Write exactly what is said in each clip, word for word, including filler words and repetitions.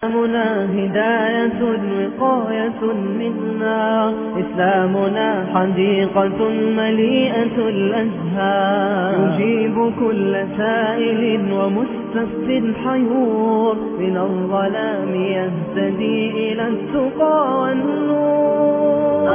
إسلامنا هداية وقاية منا، إسلامنا حديقة مليئة الأزهار، يجيب كل سائل ومستفد حيور، من الظلام يهتدي إلى التقى والنور.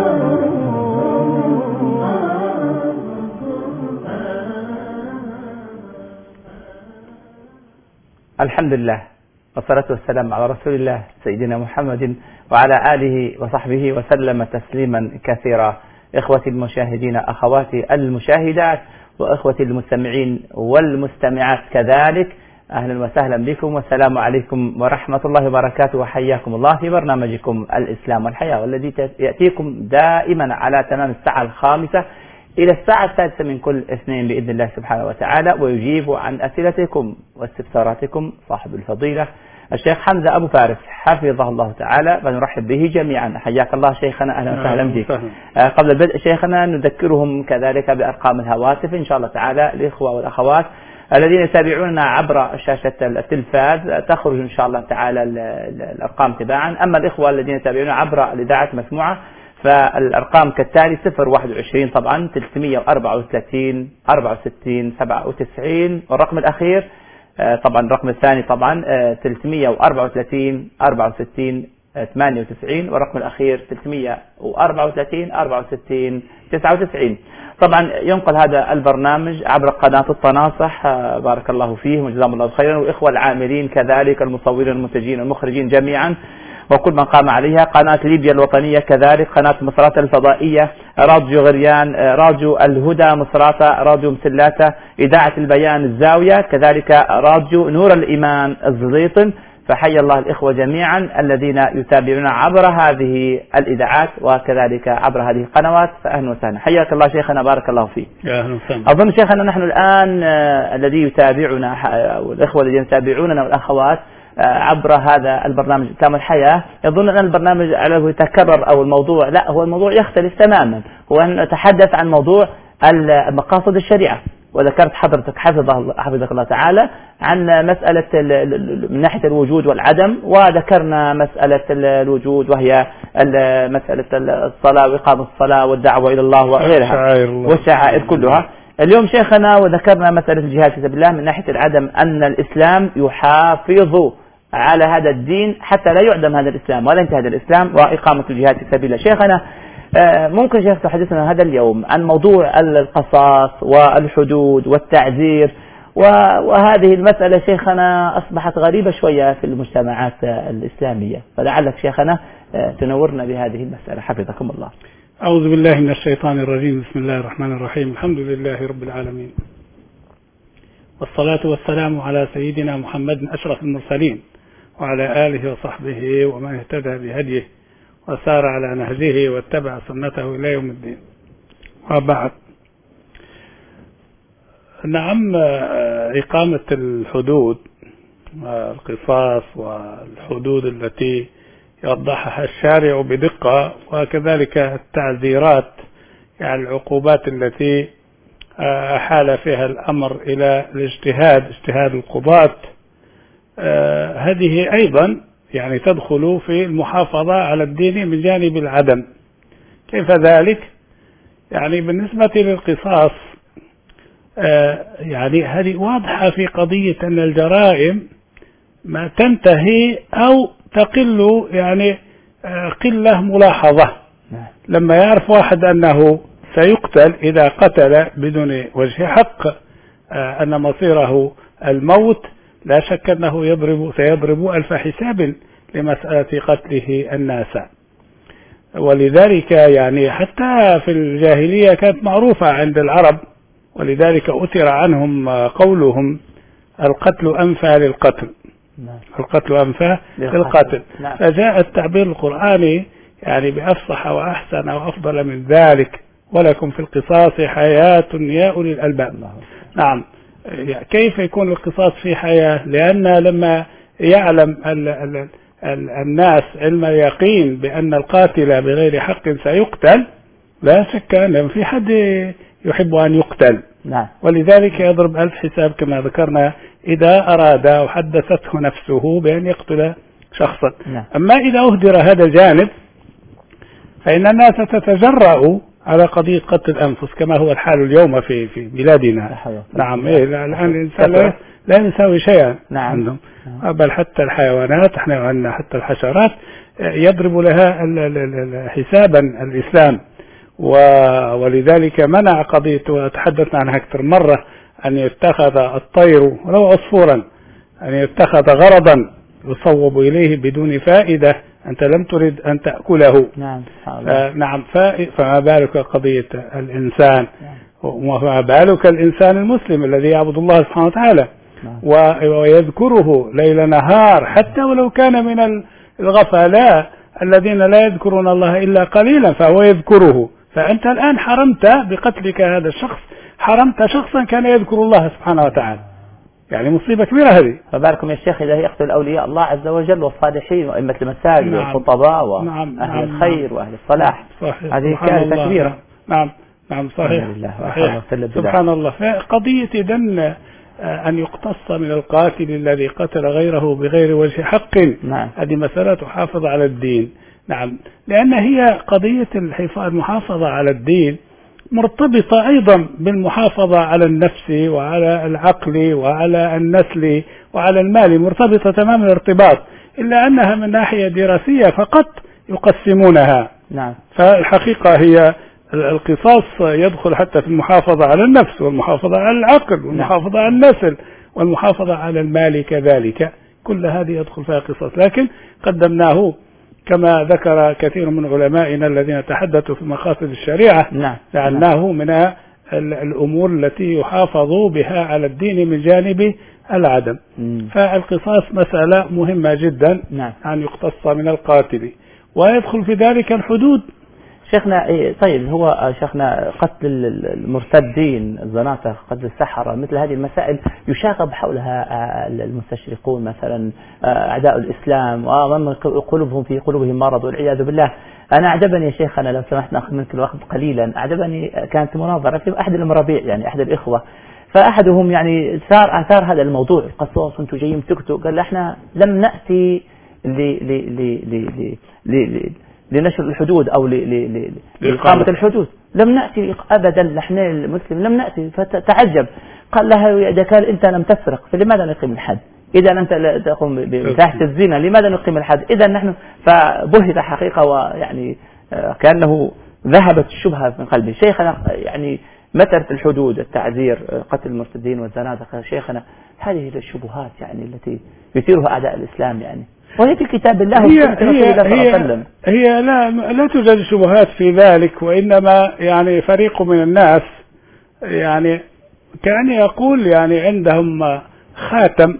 الحمد لله والصلاة والسلام على رسول الله سيدنا محمد وعلى آله وصحبه وسلم تسليما كثيرا. إخوتي المشاهدين، أخواتي المشاهدات، وإخوتي المستمعين والمستمعات كذلك، أهلا وسهلا بكم والسلام عليكم ورحمة الله وبركاته، وحياكم الله في برنامجكم الإسلام والحياة، والذي يأتيكم دائما على تمام الساعة الخامسة إلى الساعة السادسة من كل اثنين بإذن الله سبحانه وتعالى، ويجيب عن أسئلتكم واستفساراتكم صاحب الفضيلة الشيخ حمزة أبو فارس حفظه الله تعالى، ونرحب به جميعا. حياك الله شيخنا، أهلا وسهلا بك. آه قبل البدء شيخنا نذكرهم كذلك بأرقام الهواتف إن شاء الله تعالى الإخوة والأخوات الذين يتابعوننا عبر شاشة التلفاز، تخرج إن شاء الله تعالى الأرقام تباعا. أما الإخوة الذين يتابعون عبر الإذاعة مسموعة فالأرقام كالتالي: صفر واحد وعشرين طبعا ثلاثمئة وأربعة وثلاثين أربعة وستين سبعة وتسعين، والرقم الأخير طبعا الرقم الثاني طبعا ثلاثمئة وأربعة وثلاثين أربعة وستين ثمانية وتسعين، والرقم الأخير ثلاثمئة وأربعة وثلاثين أربعة وستين تسعة وتسعين. طبعا ينقل هذا البرنامج عبر قناة التناصح، بارك الله فيهم وجزاهم الله خيرا، وإخوة العاملين كذلك، المصورين المنتجين المخرجين جميعا، وكل من قام عليها، قناة ليبيا الوطنية كذلك، قناة مصراتة الفضائية، راديو غريان، راديو الهدى مصراتة، راديو مسلاتة، إذاعة البيان الزاوية، كذلك راديو نور الإيمان الزليطن. فحي الله الإخوة جميعا الذين يتابعون عبر هذه الإذاعات وكذلك عبر هذه القنوات، فأهلا وسهلا. حياك الله شيخنا، بارك الله فيك. أهلا وسهلا. أظن شيخنا نحن الآن الذي يتابعنا والإخوة الذين يتابعوننا والأخوات عبر هذا البرنامج إسلام الحياة يظن أن البرنامج عليه يتكرر أو الموضوع، لا، هو الموضوع يختلف تماما، هو أن نتحدث عن موضوع مقاصد الشريعة. وذكرت حضرتك حفظه حفظك الله تعالى عن مسألة من ناحية الوجود والعدم، وذكرنا مسألة الوجود وهي مسألة الصلاة وإقامة الصلاة والدعوة إلى الله وغيرها والشعائر كلها. اليوم شيخنا وذكرنا مسألة الجهاد في سبيل الله من ناحية العدم، أن الإسلام يحافظ على هذا الدين حتى لا يعدم هذا الإسلام ولا ينتهي هذا الإسلام، وإقامة الجهاد في سبيل الله. شيخنا ممكن شيخ تحدثنا هذا اليوم عن موضوع القصاص والحدود والتعذير، وهذه المسألة شيخنا أصبحت غريبة شوية في المجتمعات الإسلامية، فلعلك شيخنا تنورنا بهذه المسألة حفظكم الله. أعوذ بالله من الشيطان الرجيم، بسم الله الرحمن الرحيم، الحمد لله رب العالمين، والصلاة والسلام على سيدنا محمد أشرف المرسلين وعلى آله وصحبه ومن اهتدى بهديه وسار على نهجه واتبع سنته إلى يوم الدين، وبعد. نعم، إقامة الحدود، القصاص والحدود التي يوضحها الشارع بدقة، وكذلك التعزيرات، يعني العقوبات التي أحال فيها الأمر إلى الاجتهاد، اجتهاد القضاة، هذه أيضا يعني تدخل في المحافظة على الدين من جانب العدم. كيف ذلك؟ يعني بالنسبة للقصاص يعني هذه واضحة في قضية أن الجرائم ما تنتهي أو تقل، يعني قلة ملاحظة. لما يعرف واحد أنه سيقتل إذا قتل بدون وجه حق، أن مصيره الموت، لا شك أنه يضرب سيضرب ألف حساب لمسألة قتله الناس. ولذلك يعني حتى في الجاهلية كانت معروفة عند العرب، ولذلك أثر عنهم قولهم: القتل أنفى للقتل، القتل أنفى للقتل. فجاء التعبير القرآني يعني بأفصح وأحسن وأفضل من ذلك: ولكم في القصاص حياة يا أولي الألباب. نعم، كيف يكون القصاص في حياة؟ لأن لما يعلم ال ال ال الناس علم اليقين بأن القاتل بغير حق سيقتل، لا شك أن في حد يحب أن يقتل. نعم. ولذلك يضرب ألف حساب كما ذكرنا إذا أراد وحدثته نفسه بأن يقتل شخصا. نعم. أما إذا أهدر هذا الجانب فإن الناس تتجرأ على قضية قتل الأنفس كما هو الحال اليوم في في بلادنا. نعم. إيه الآن الإنسان لا, لا يساوي شيئا. نعم. عندهم. بل حتى الحيوانات احنا عندنا حتى الحشرات يضرب لها حسابا الإسلام، ولذلك منع قضية وتحدثنا عنها أكثر مرة أن يتخذ الطير ولو عصفورا أن يتخذ غرضا يصوب إليه بدون فائدة أنت لم ترد أن تأكله. نعم. نعم. فما بالك قضية الإنسان، وما بالك الإنسان المسلم الذي يعبد الله سبحانه وتعالى ويذكره ليل نهار حتى ولو كان من الغفلاء الذين لا يذكرون الله إلا قليلا فهو يذكره. فأنت الآن حرمت بقتلك هذا الشخص، حرمت شخصا كان يذكر الله سبحانه وتعالى، يعني مصيبة كبيرة هذه. فباركم يا شيخ إذا يقتل أولياء الله عز وجل والصالحين وأئمة المساجد. نعم. والخطباء وأهل نعم. الخير وأهل الصلاح. صحيح. هذه كارثة كبيرة. نعم. نعم. صحيح. صحيح. سبحان الله. فقضية إذن أن يقتص من القاتل الذي قتل غيره بغير وجه حق. نعم. هذه مسألة تحافظ على الدين. نعم. لأن هي قضية المحافظة على الدين مرتبطة أيضا بالمحافظة على النفس وعلى العقل وعلى النسل وعلى المال، مرتبطة تمام الارتباط، إلا أنها من ناحية دراسية فقط يقسمونها. نعم. فالحقيقة هي القصاص يدخل حتى في المحافظة على النفس والمحافظة على العقل والمحافظة على النسل والمحافظة على المال كذلك، كل هذه يدخل فيها قصاص، لكن قدمناه كما ذكر كثير من علمائنا الذين تحدثوا في مقاصد الشريعة. نعم. جعلناه من الأمور التي يحافظ بها على الدين من جانب العدم. مم. فالقصاص مسألة مهمة جدا. نعم. أن يقتص من القاتل، ويدخل في ذلك الحدود. شيخنا طيب هو شيخنا قتل المرتدين الزناطة، قتل السحرة، مثل هذه المسائل يشاغب حولها المستشرقون مثلا أعداء الإسلام ومن قلوبهم في قلوبهم مرض والعياذ بالله. أنا أعجبني يا شيخنا لو سمحت نأخذ منك الوقت قليلا، أعجبني كانت مناظرة في أحد المرابيع يعني أحد الإخوة، فأحدهم يعني صار أثار هذا الموضوع القصاص أنتم جايين تكتوا، قال احنا لم نأتي ل ل ل ل ل لنشر الحدود أو لإقامة الحدود، لم نأتي أبدا نحن المسلم لم نأتي. فتعجب قال لها إذا كان أنت لم تسرق فلماذا نقيم الحد؟ إذا أنت لا تقوم بفاحشة الزنا لماذا نقيم الحد؟ إذا نحن فبهت حقيقة، ويعني كأنه ذهبت الشبهة من قلبي. شيخنا يعني متى الحدود التعذير قتل المرتدين والزنادقة شيخنا هذه الشبهات يعني التي يثيرها أعداء الإسلام يعني، وهي في كتاب الله هي هي هي, هي لا لا توجد شبهات في ذلك، وإنما يعني فريق من الناس يعني كان يقول يعني عندهم خاتم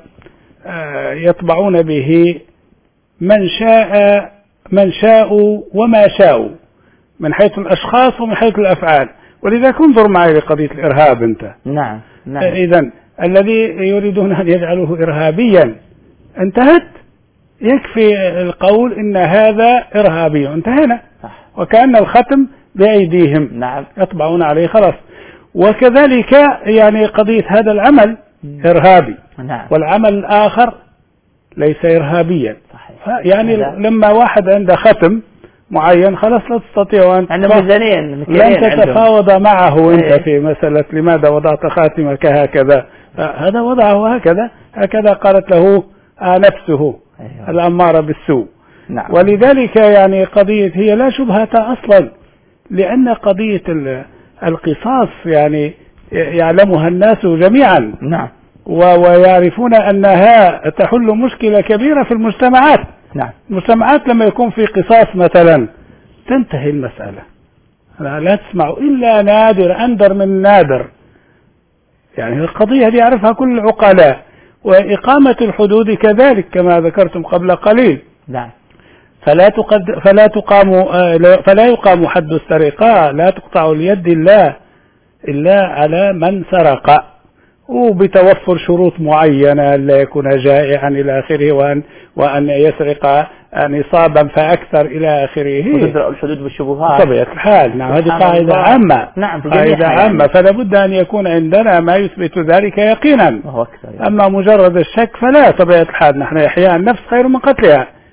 يطبعون به من شاء من شاءوا وما شاءوا من حيث الأشخاص ومن حيث الأفعال، ولذا انظر معي لقضية الإرهاب أنت. نعم. نعم. إذن الذي يريدون أن يجعلوه إرهابيا انتهت، يكفي القول إن هذا إرهابي انتهينا، وكأن الختم بأيديهم. نعم. يطبعون عليه خلاص. وكذلك يعني قضية هذا العمل إرهابي. نعم. والعمل الآخر ليس إرهابيا. صحيح. يعني لما واحد عنده ختم معين خلاص لا تستطيع أن لن تتفاوض معه أنت في مسألة لماذا وضعت خاتمك هكذا، هذا وضعه هكذا هكذا قالت له نفسه. أيوة. الأمارة بالسوء. نعم. ولذلك يعني قضية هي لا شبهة أصلا، لأن قضية القصاص يعني يعلمها الناس جميعا. نعم. ويعرفون أنها تحل مشكلة كبيرة في المجتمعات. نعم. المجتمعات لما يكون في قصاص مثلا تنتهي المسألة، لا تسمع إلا نادر أندر من نادر، يعني القضية دي يعرفها كل العقلاء. وإقامة الحدود كذلك كما ذكرتم قبل قليل. نعم. فلا تقد فلا تقام فلا يقام حد السرقة، لا تقطع اليد إلا إلا على من سرق، وبتوفر شروط معينة لا يكون جائعا إلى آخره، وأن وأن يسرق نصابا فأكثر إلى آخره. وتدرأ الحدود بالشبهات طبيعة الحال. نعم. هذه قاعدة عامة. نعم. قاعدة عامة، فلا بد أن يكون عندنا ما يثبت ذلك يقينا. أما مجرد الشك فلا، طبيعة الحال نحن إحياء النفس خير من قتلها،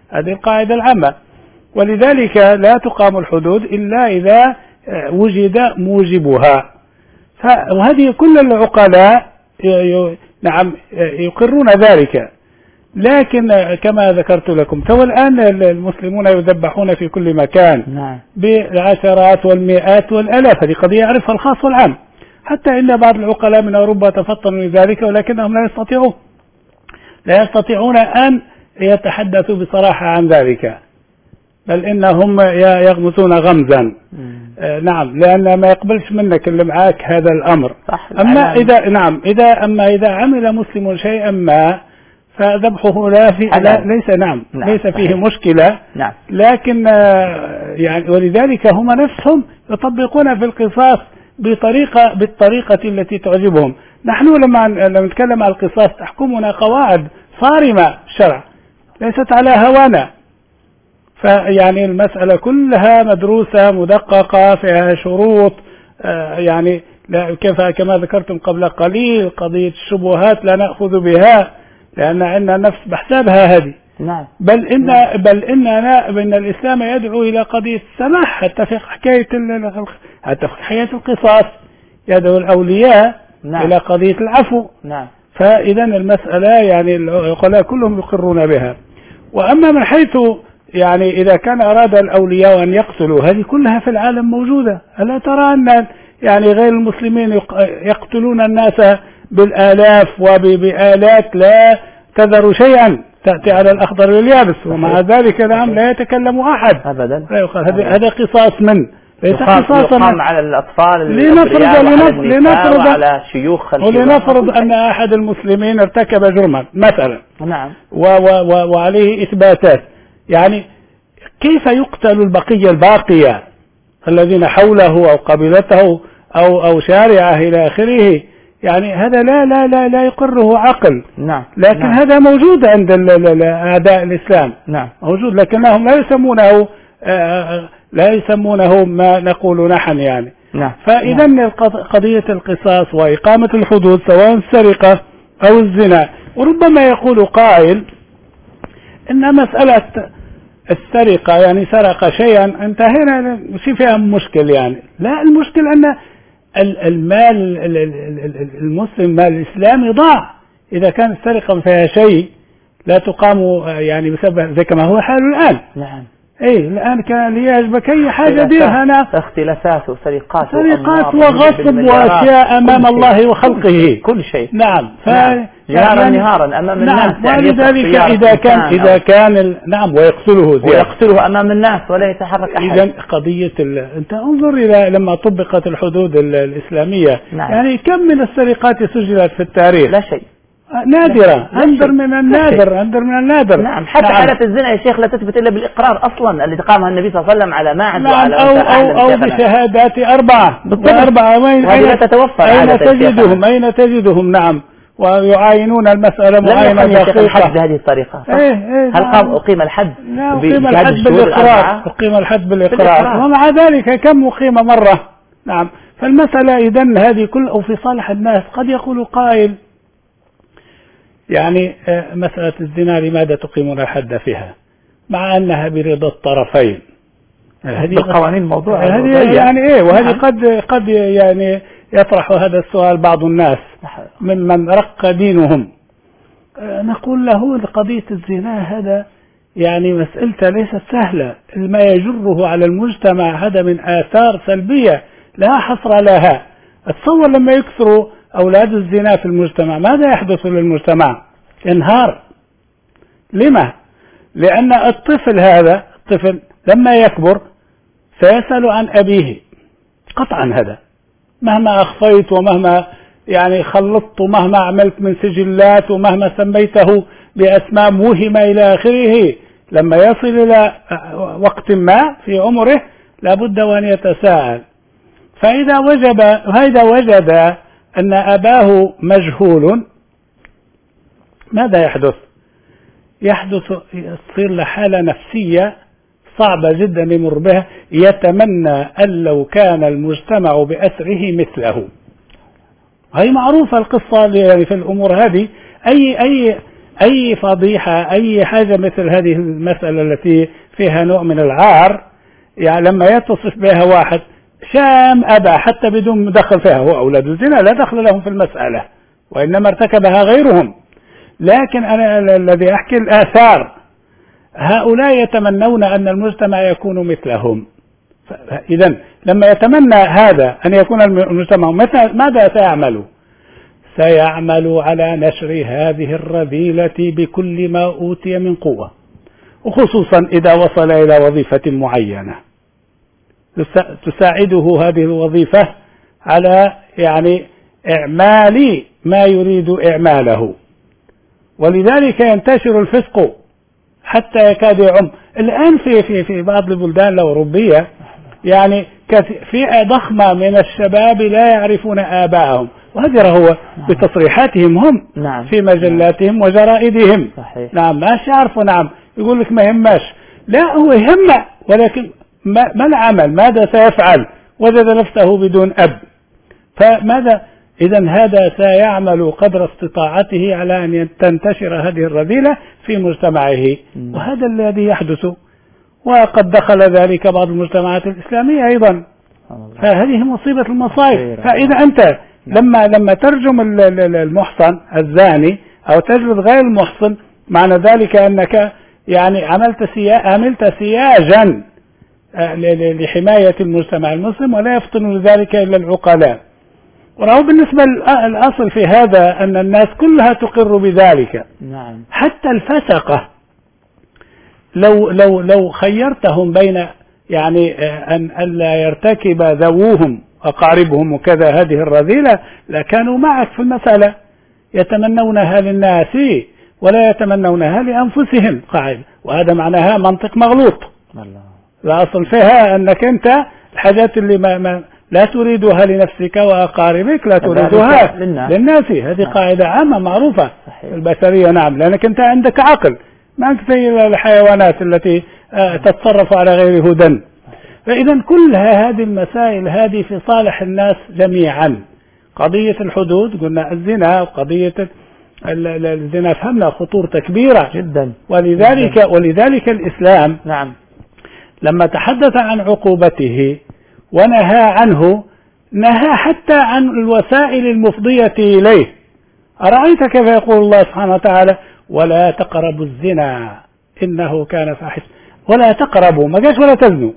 هذه القاعدة العامة. ولذلك لا تقام الحدود إلا إذا وجد موجبها. وهذه كل العقلاء نعم يقرون ذلك. لكن كما ذكرت لكم تو الآن المسلمون يذبحون في كل مكان بالعشرات والمئات والآلاف. هذه قضية يعرفها الخاص والعام. حتى إن بعض العقلاء من أوروبا تفطنوا لذلك، ولكنهم لا يستطيعون لا يستطيعون أن يتحدثوا بصراحة عن ذلك، بل إنهم يغمسون غمزا. آه نعم، لأن ما يقبلش منك اللي معاك هذا الأمر. أما إذا نعم إذا أما إذا عمل مسلم شيئا ما فذبحه لا في لا ليس نعم, نعم ليس فيه صحيح. مشكلة. نعم. لكن آه يعني ولذلك هم نفسهم يطبقون في القصاص بطريقة بالطريقة التي تعجبهم. نحن لما لما نتكلم عن القصاص تحكمنا قواعد صارمة الشرع، ليست على هوانا. فيعني المسألة كلها مدروسة مدققة، فيها شروط. آه يعني لا كيف كما ذكرتم قبل قليل قضية الشبهات لا نأخذ بها، لأن عندنا نفس بحسابها هذه. نعم. بل إن نعم. بل إننا بأن الإسلام يدعو إلى قضية السماح حتى في حكاية حتى في حكاية القصاص، يدعو الأولياء نعم. إلى قضية العفو. نعم. فإذا المسألة يعني العقلاء كلهم يقرون بها. وأما من حيث يعني إذا كان أراد الأولياء أن يقتلوا، هذه كلها في العالم موجودة. ألا ترى أن يعني غير المسلمين يقتلون الناس بالآلاف وبآلات لا تذر شيئا، تأتي على الأخضر واليابس، ومع ذلك نعم لا يتكلم أحد أبدا. لا يقال هذا هذا قصاص من ليس قصاصا على الأطفال لنفرض لنفرض على شيوخ ولنفرض أن أحد المسلمين ارتكب جرما مثلا. نعم. و و وعليه إثباتات، يعني كيف يقتل البقية الباقية الذين حوله أو قبيلته أو أو شارعه إلى آخره؟ يعني هذا لا لا لا لا يقره عقل. نعم. لكن نعم. هذا موجود عند أعداء الإسلام. نعم. موجود، لكنهم لا يسمونه لا يسمونه ما نقول نحن يعني. نعم. فإذا نعم. قضية القصاص وإقامة الحدود سواء السرقة أو الزنا. وربما يقول قائل إن مسألة السرقة يعني سرق شيئا انتهينا شيء فيها مشكل، يعني لا، المشكل أن المال المسلم مال الإسلامي ضاع. إذا كان السرقة فيها شيء لا تقام يعني بسبب زي كما هو حال الآن. نعم. ايه الآن كان يعجبك أي حاجة ديرها أنا اختلافات وسرقات سرقات وغصب وأشياء أمام الله وخلقه كل شيء. نعم. ف نعم. جهارا يعني نهارا أمام الناس. نعم. ولذلك إذا كان إذا كان ال... نعم ويقتله زيادة. ويقتله أمام الناس ولا يتحرك أحد. إذا قضية ال... أنت انظر إلى لما طبقت الحدود الإسلامية. نعم. يعني كم من السرقات سجلت في التاريخ؟ لا شيء. نادرة، أندر من النادر، أندر من النادر. نعم. حتى نعم. حالة الزنا يا شيخ لا تثبت إلا بالإقرار أصلا الذي قامها النبي صلى الله عليه وسلم على ماعز نعم. وعلى أو أو أو بشهادات أربعة. أربعة وين أين تتوفر؟ أين تجدهم؟ أين تجدهم؟ نعم. ويعاينون المسألة معاينة دقيقة. الحد بهذه الطريقة. إيه إيه هل قام أقيم الحد؟ لا، أقيم الحد بالإقرار. أقيم الحد بالإقرار. ومع ذلك كم أقيم مرة؟ نعم. فالمسألة إذن هذه كل أو في صالح الناس. قد يقول قائل يعني مسألة الزنا لماذا تقيمون الحد فيها مع أنها برضا الطرفين؟ هذه قوانين موضوع هذه يعني إيه. وهذه قد قد يعني يطرح هذا السؤال بعض الناس ممن رق دينهم. نقول له قضية الزنا هذا يعني مسألة ليست سهلة، ما يجره على المجتمع هذا من آثار سلبية لا حصر لها. اتصور لما يكثروا أولاد الزنا في المجتمع ماذا يحدث للمجتمع؟ انهار. لما؟ لأن الطفل هذا الطفل لما يكبر سيسأل عن أبيه قطعا. هذا مهما أخفيت ومهما يعني خلطت ومهما عملت من سجلات ومهما سميته بأسماء موهمة إلى آخره، لما يصل إلى وقت ما في عمره لابد وأن يتساءل. فإذا وجب هذا وجد أن أباه مجهول ماذا يحدث؟ يحدث تصير له حالة نفسية صعبة جدا يمر بها، يتمنى أن لو كان المجتمع بأسره مثله. هي معروفة القصة يعني في الأمور هذه. أي أي أي فضيحة أي حاجة مثل هذه المسألة التي فيها نوع من العار، يعني لما يتصف بها واحد شام أبى حتى بدون دخل فيها، هو أولاد الزنا لا دخل لهم في المسألة وإنما ارتكبها غيرهم. لكن أنا الذي أحكي الآثار، هؤلاء يتمنون أن المجتمع يكون مثلهم. إذن لما يتمنى هذا أن يكون المجتمع مثل، ماذا سيعمل؟ سيعمل على نشر هذه الرذيلة بكل ما أوتي من قوة، وخصوصا إذا وصل إلى وظيفة معينة تساعده هذه الوظيفة على يعني إعمال ما يريد إعماله. ولذلك ينتشر الفسق حتى يكاد يعم. الآن في في في بعض البلدان الأوروبية يعني فئة ضخمة من الشباب لا يعرفون آباءهم، وهذا هو بتصريحاتهم هم نعم. في مجلاتهم وجرائدهم. صحيح. نعم ماش يعرفوا. نعم يقول لك ما يهمش، لا هو يهم، ولكن ما, ما العمل؟ ماذا سيفعل؟ وجد نفسه بدون أب، فماذا؟ إذن هذا سيعمل قدر استطاعته على أن تنتشر هذه الرذيلة في مجتمعه، وهذا الذي يحدث، وقد دخل ذلك بعض المجتمعات الإسلامية أيضا. فهذه مصيبة المصائب. فإذا أنت لما لما ترجم المحصن الزاني أو تجلد غير المحصن، معنى ذلك أنك يعني عملت سيا عملت سياجا لحماية المجتمع المسلم، ولا يفطن لذلك إلا العقلاء. وراه بالنسبة الأصل في هذا أن الناس كلها تقر بذلك. نعم. حتى الفسقة لو لو لو خيرتهم بين يعني أن ألا يرتكب ذووهم أقاربهم وكذا هذه الرذيلة لكانوا معك في المسألة، يتمنونها للناس ولا يتمنونها لأنفسهم قاعدة، وهذا معناها منطق مغلوط. الله. الأصل فيها أنك أنت الحاجات اللي ما, ما لا تريدها لنفسك وأقاربك لا تريدها للناس. هذه قاعدة عامة معروفة في البشرية. نعم، لأنك أنت عندك عقل، ما أنت زي الحيوانات التي تتصرف على غير هدى. فإذا كل هذه المسائل هذه في صالح الناس جميعا. قضية الحدود قلنا الزنا، وقضية الزنا فهمنا خطورة كبيرة جدا، ولذلك جداً. ولذلك الإسلام نعم لما تحدث عن عقوبته ونهى عنه، نهى حتى عن الوسائل المفضية إليه. أرأيت كيف يقول الله سبحانه وتعالى: ولا تقربوا الزنا إنه كان فاحشا. ولا تقربوا، ما قالش ولا تزنوا.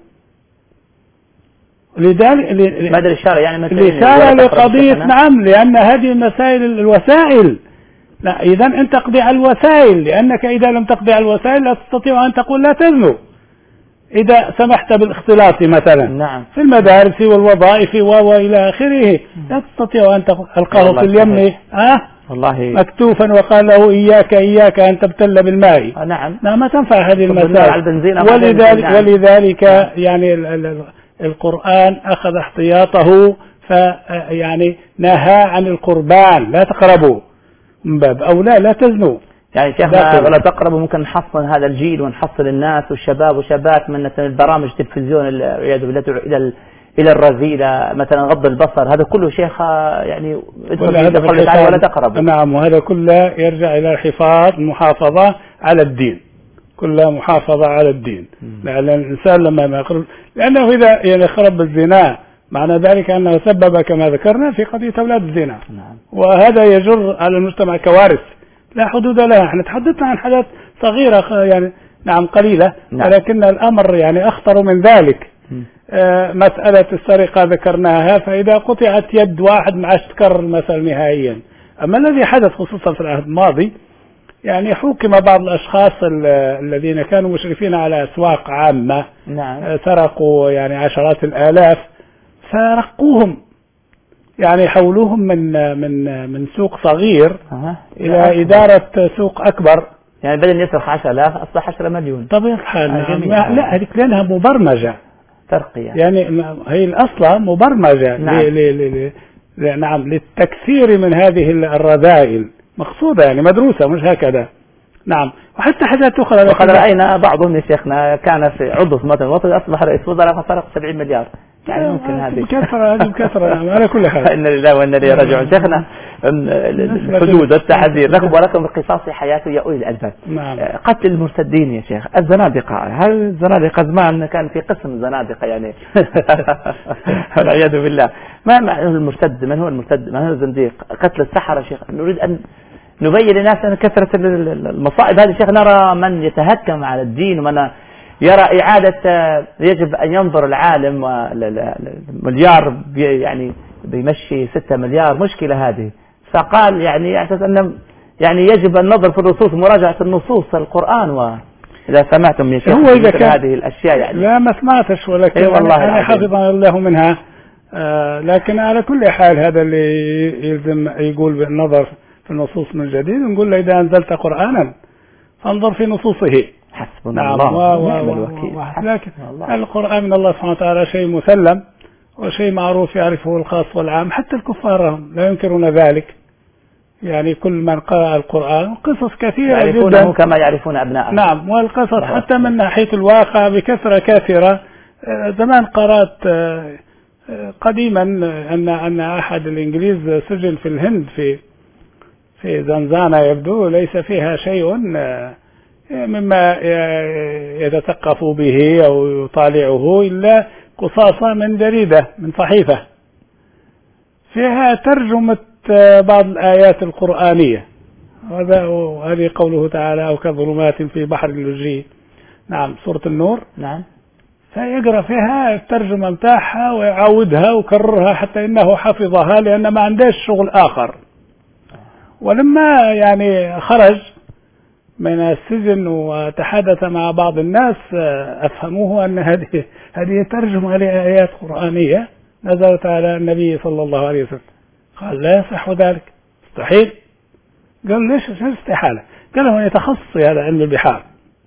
لذلك ماذا الإشارة؟ يعني الإشارة لقضية نعم، لأن هذه المسائل الوسائل. لا، إذا أنت تقضي على الوسائل، لأنك إذا لم تقضي على الوسائل لا تستطيع أن تقول لا تزنوا. إذا سمحت بالاختلاط مثلا نعم. في المدارس والوظائف وإلى آخره، لا تستطيع أن تلقاه في اليم أه؟ والله مكتوفا وقال له إياك إياك أن تبتل بالماء. آه نعم. لا، ما تنفع هذه المسائل. ولذلك, نعم. ولذلك نعم. يعني القرآن أخذ احتياطه، فيعني نهى عن القربان، لا تقربوا من باب أو لا لا تزنوا. يعني شيخنا ولا تقربوا، ممكن نحصن هذا الجيل ونحصن الناس والشباب وشابات من البرامج التلفزيون العياذ بالله إلى إلى الرذيلة، مثلا غض البصر، هذا كله شيخ يعني ولا تقربوا. نعم، وهذا كله يرجع إلى الحفاظ، المحافظة على الدين، كلها محافظة على الدين. لأن الإنسان لما ما يقرب، لأنه إذا يعني خرب الزنا معنى ذلك أنه سبب كما ذكرنا في قضية أولاد الزنا. نعم. وهذا يجر على المجتمع كوارث لا حدود لها. احنا تحدثنا عن حاجات صغيرة يعني نعم قليلة، نعم. ولكن الأمر يعني أخطر من ذلك. آه مسألة السرقة ذكرناها، فإذا قطعت يد واحد ما عادش تكرر المسألة نهائيا. أما الذي حدث خصوصا في العهد الماضي، يعني حكم بعض الأشخاص الذين كانوا مشرفين على أسواق عامة، نعم. آه سرقوا يعني عشرات الآلاف، فرقوهم، يعني حولوهم من من من سوق صغير أه. إلى أه. إدارة سوق أكبر. يعني بدل يسرق عشرة آلاف أصبح عشرة مليون. طبيعة الحال. نعم. لا، هذيك لأنها مبرمجة ترقية، يعني هي الأصلة مبرمجة. نعم. ل ل ل نعم للتكثير من هذه الرذائل، مقصودة يعني مدروسة، مش هكذا نعم. وحتى حاجات أخرى. وقد رأينا بعضهم يا شيخنا كان في عضو في مثلا الوطني أصبح رئيس وزراء فسرق سبعين مليار. يعني ممكن هذه بكثرة، هذه بكثرة. نعم على كل حال. إن لله وإنا إليه راجعون. شيخنا الحدود والتحذير لكم ولكم القصاص حياته يا أولي الألباب. نعم. قتل المرتدين يا شيخ، الزنادقة، هل الزنادقة زمان كان في قسم زنادقة يعني والعياذ بالله. ما معنى المرتد؟ من هو المرتد؟ من هو الزنديق؟ قتل السحرة شيخ. نريد أن نبين للناس أن كثرة المصائب هذه شيخ. نرى من يتهكم على الدين ومن يرى إعادة، يجب أن ينظر العالم مليار يعني بيمشي ستة مليار، مشكلة هذه. فقال يعني أعتقد أن يعني يجب النظر في النصوص، مراجعة النصوص القرآن. وإذا سمعتم يا شيخ هو إذا كان هذه الأشياء يعني لا ما سمعتش، ولكن أي والله أنا حافظا الله منها. آه لكن على كل حال هذا اللي يلزم يقول بالنظر في النصوص من جديد. نقول له إذا أنزلت قرآنا فانظر في نصوصه. حسبنا نعم الله ونعم الوكيل. لكن القرآن من الله سبحانه وتعالى شيء مسلم وشيء معروف يعرفه الخاص والعام، حتى الكفار لا ينكرون ذلك. يعني كل من قرأ القرآن قصص كثيرة يعرفونه جدا كما يعرفون أبنائهم. نعم. والقصص حتى من ناحية الواقع بكثرة كثيرة. زمان قرأت قديما أن أن أحد الإنجليز سجن في الهند في في زنزانة يبدو ليس فيها شيء مما يتثقف به أو يطالعه إلا قصاصة من جريدة من صحيفة فيها ترجمة بعض الآيات القرآنية. وهذه قوله تعالى أو كظلمات في بحر اللجي. نعم سورة النور. نعم. فيقرأ فيها الترجمة متاعها ويعودها وكررها حتى إنه حفظها لأن ما عندهش شغل آخر. ولما يعني خرج من السجن وتحدث مع بعض الناس أفهموه أن هذه هذه ترجمة لآيات قرآنية نزلت على النبي صلى الله عليه وسلم. قال لا يصح ذلك، مستحيل. قال ليش استحالة؟ قال هو يتخصص هذا علم البحار.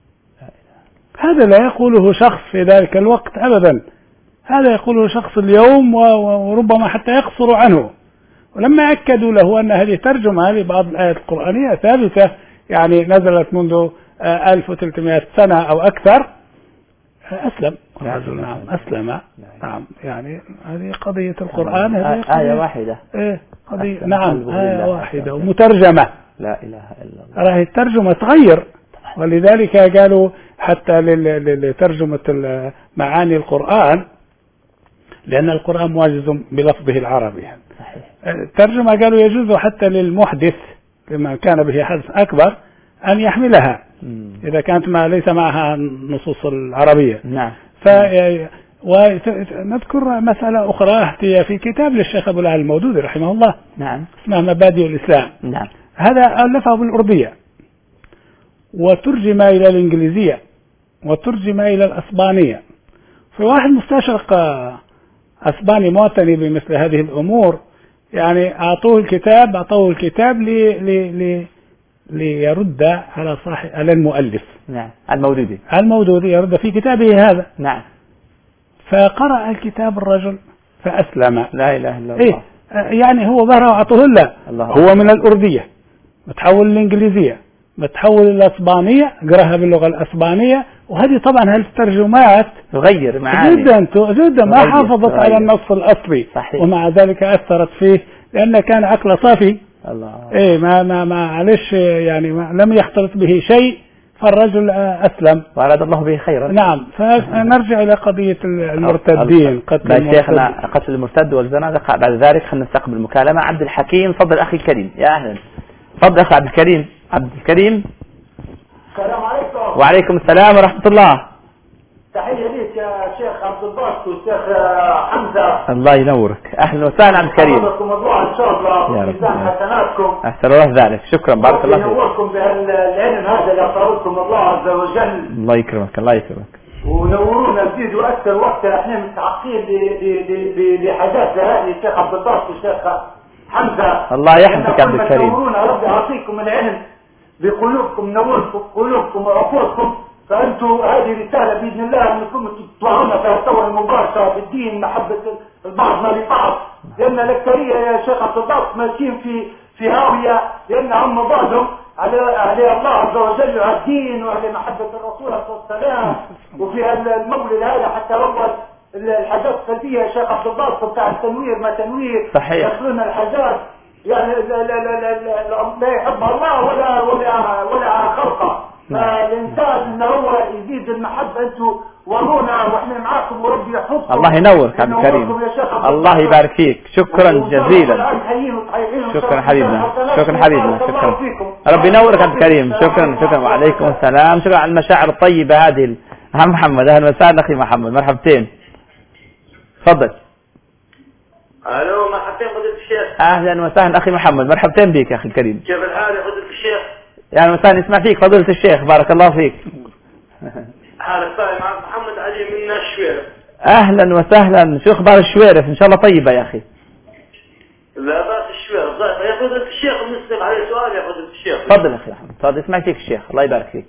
هذا لا يقوله شخص في ذلك الوقت أبدا، هذا يقوله شخص اليوم وربما حتى يقصر عنه. ولما أكدوا له أن هذه ترجمة لبعض الآيات القرآنية ثابتة يعني نزلت منذ ألف وثلاثمائة سنة أو أكثر أسلم. نعم أسلم. نعم يعني هذه قضية القرآن هذه آية واحدة. إيه قضية. نعم آية واحدة ومترجمة. لا إله إلا الله. راهي الترجمة تغير. ولذلك قالوا حتى لترجمة معاني القرآن لأن القرآن معجز بلفظه العربي. صحيح. الترجمة قالوا يجوز حتى للمحدث لمن كان به حدث أكبر أن يحملها مم. إذا كانت ما ليس معها النصوص العربية. نعم. ف ونذكر مسألة أخرى هي في كتاب للشيخ أبو العالي المودودي رحمه الله. نعم. اسمه مبادئ الإسلام. نعم. هذا ألفه بالأردية وترجم إلى الإنجليزية وترجم إلى الأسبانية. في واحد مستشرق أسباني معتني بمثل هذه الأمور يعني أعطوه الكتاب أعطوه الكتاب لي لي لي ليرد على صاحب على المؤلف. نعم. المودودي. المودودي يرد في كتابه هذا. نعم. فقرأ الكتاب الرجل فأسلم. لا إله إلا الله. إيه يعني هو بره أعطوه له. هو من الأردية متحول للإنجليزية متحول للأسبانية قراها باللغة الأسبانية. وهذه طبعا هالترجمات تغير معاني جدا جدا ما حافظت تغير. على النص الأصلي. صحيح. ومع ذلك أثرت فيه لأن كان عقل صافي. الله. إيه ما ما ما معلش يعني ما لم يختلط به شيء فالرجل أسلم وأراد الله به خيرا. نعم. فنرجع إلى قضية المرتدين قتل المرتد. قتل المرتد والزنادقة. بعد ذلك خلينا نستقبل المكالمة. عبد الحكيم تفضل أخي الكريم. يا أهلا. تفضل أخي عبد الكريم. عبد الكريم. السلام عليكم. وعليكم السلام ورحمة الله. تحية ليك يا شيخ عبد الباسط والشيخ حمزة. الله ينورك. أهلا وسهلا عبد الكريم. حفظكم الله إن شاء الله يا وميزان حسناتكم. أحسن الله ذلك. شكرا بارك الله فيك. ونوركم بهالعلم هذا اللي أعطاكم الله عز وجل. الله يكرمك الله يكرمك. ونورونا زيد وأكثر وأكثر. إحنا متعقين لحاجات هذه الشيخ عبد الباسط والشيخ حمزة. الله يحفظك عبد الكريم. نورونا ربي يعطيكم العلم بقلوبكم نوركم قلوبكم وعقولكم. فأنتم هذه رسالة بإذن الله أنكم تطلعون في الصور المباشرة في الدين محبة البعضنا لبعض. لأن الأكثرية يا شيخ عبد الباسط ماشيين في في هاوية لأن هم بعضهم على على الله عز وجل وعلى الدين وعلى محبة الرسول عليه الصلاة والسلام، وفي المولد هذا حتى ربط الحاجات السلبية يا شيخ عبد الباسط بتاع التنوير ما تنوير صحيح يخلون الحاجات يعني لا لا لا لا لا يحب الله ولا ولا ولا خلقه. فالإنسان إنه هو يزيد المحبة. أنتم ورونا وإحنا معاكم وربي يحفظكم. الله ينورك عبد الكريم، الله يبارك فيك، شكرا جزيلا. شكرا حبيبنا، شكرا حبيبنا، شكرا. ربي ينورك عبد الكريم، شكرا شكرا. وعليكم السلام، شكرا على المشاعر الطيبة هذه. أهم محمد، أهلا وسهلا أخي محمد، مرحبتين. تفضل. الو مرحبتين فضيلة الشيخ. اهلا وسهلا اخي محمد، مرحبتين بك يا اخي الكريم. كيف الحال يا فضيلة الشيخ؟ يعني وسهلا، نسمع فيك فضيلة الشيخ، بارك الله فيك. حالك طيب؟ معك محمد علي من الشويرف. اهلا وسهلا، شو اخبار الشويرف؟ ان شاء الله طيبة يا اخي. لا بأس الشويرف ضيفة يا فضيلة الشيخ. بنسأل عليه سؤال يا فضيلة الشيخ. تفضل يا اخي احمد، تفضل، اسمع فيك الشيخ، الله يبارك فيك.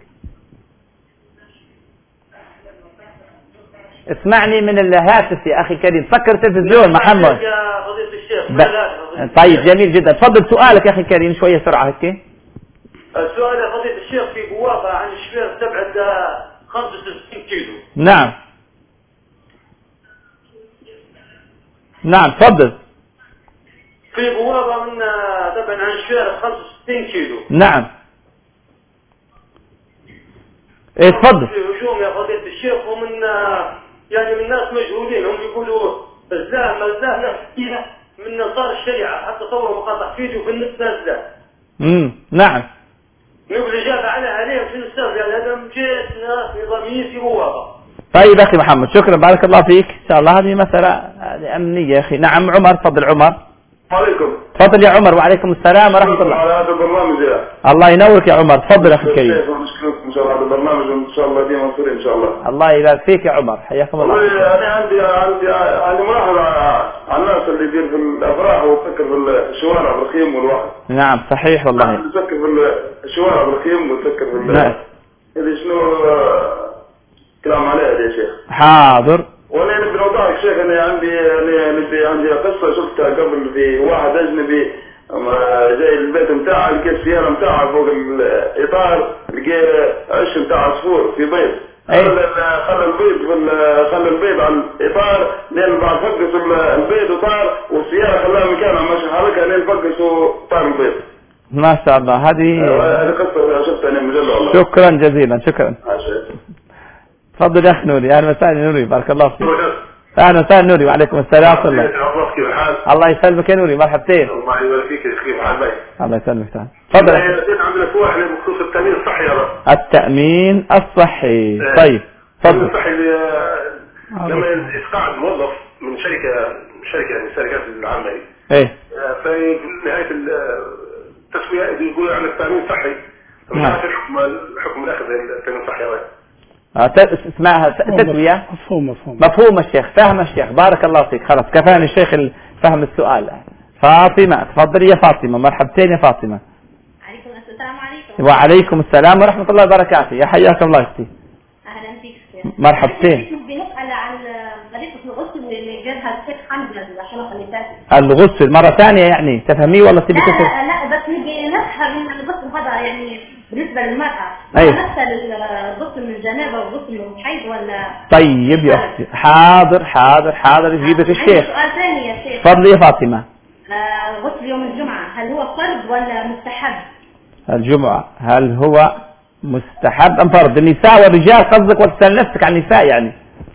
اسمعني من الهاتف يا اخي الكريم، سكر التلفزيون محمد. يا فضيلة الشيخ. ب... طيب جميل جدا، تفضل سؤالك يا اخي الكريم، شوية سرعة هيك. السؤال يا فضيلة الشيخ في بوابة عن الشويرف تبعد خمسة وستين كيلو. نعم نعم تفضل. في بوابة من تبعد عن الشويرف خمسة وستين كيلو. نعم ايه تفضل. في هجوم يا فضيلة الشيخ ومن يعني من ناس مجهولين، هم يقولوا الزلام الزلام نفسينا من نصارى الشريعة، حتى صوروا مقاطع فيديو في النت نازلة. امم نعم. نقول إجابة على عليهم شنو السبب؟ يعني هذا جيت ناس نظاميين في بوابة. طيب أخي محمد، شكرا بارك الله فيك، إن شاء الله هذه مسألة هذه أمنية يا أخي. نعم عمر، تفضل عمر. عليكم. تفضل يا عمر. وعليكم السلام ورحمة الله. على هذا البرنامج يا. الله ينورك يا عمر، تفضل أخي الكريم. إن شاء الله هذا البرنامج وإن شاء الله ديما نصير إن شاء الله. الله يبارك فيك يا عمر، حياكم الله. أنا عندي عندي عندي ملاحظة على الناس اللي يدير في الأفراح ويفكر في الشوارع بالخيم والواحد. نعم صحيح والله. يفكر في الشوارع بالخيم ويفكر في. نعم. هذه شنو كلام عليها يا شيخ؟ حاضر. وانا نبي نوضحك شيخ، انا عندي انا نبي عندي قصه شفتها قبل في واحد اجنبي جاي البيت بتاعه، لقى السياره بتاعه فوق الاطار، لقى عش بتاع عصفور في بيض. خلى خلى البيض في خلى البيض على الاطار لين بعد فقس البيض وطار، والسياره خلاها مكانها ماشي حركها لين فقس وطار البيض. ما شاء الله. هذه هذه قصه شفتها انا مجله والله. شكرا جزيلا، شكرا. تفضل يا اخي نوري. اهلا وسهلا نوري، بارك الله فيك. اهلا وسهلا نوري. وعليكم السلام ورحمه الله. الله يسلمك يا نوري، مرحبتين. الله يبارك فيك يا اخي محمد. الله يسلمك. تعال تفضل. عندنا سؤال بخصوص التامين الصحي هذا. التامين الصحي. طيب تفضل. الصحي لما يستقعد موظف من شركه شركه يعني الشركات العامه ايه في نهايه التسويه يقول عن التامين الصحي. نعم. الحكم الحكم الاخذ التامين الصحي هذا اسمها تسوية. مفهوم مفهوم مفهوم الشيخ، فهم الشيخ، بارك الله فيك. خلاص كفاني الشيخ فهم السؤال. فاطمة تفضلي يا فاطمة، مرحبتين يا فاطمة. عليكم السلام. عليكم. وعليكم السلام ورحمة الله وبركاته، يا حياكم الله اختي. اهلا بك شيخ. مرحبتين. بنسأل عن طريقة الغسل اللي جابها الشيخ حمد الحلقة اللي فاتت. الغسل مرة ثانية يعني تفهميه ولا تبي لا تفهم؟ لا بس نبي نفهم من الغسل هذا يعني بالنسبة للمرأة. أيوة. نفس الغسل من الجنابة والغسل من الحيض ولا؟ طيب يا اختي، حاضر حاضر حاضر يجيبك الشيخ. سؤال ثاني يا شيخ. تفضلي يا فاطمة. آه غسل يوم الجمعة هل هو فرض ولا مستحب؟ الجمعة هل هو مستحب أم فرض؟ النساء والرجال قصدك وتسأل نفسك عن النساء يعني؟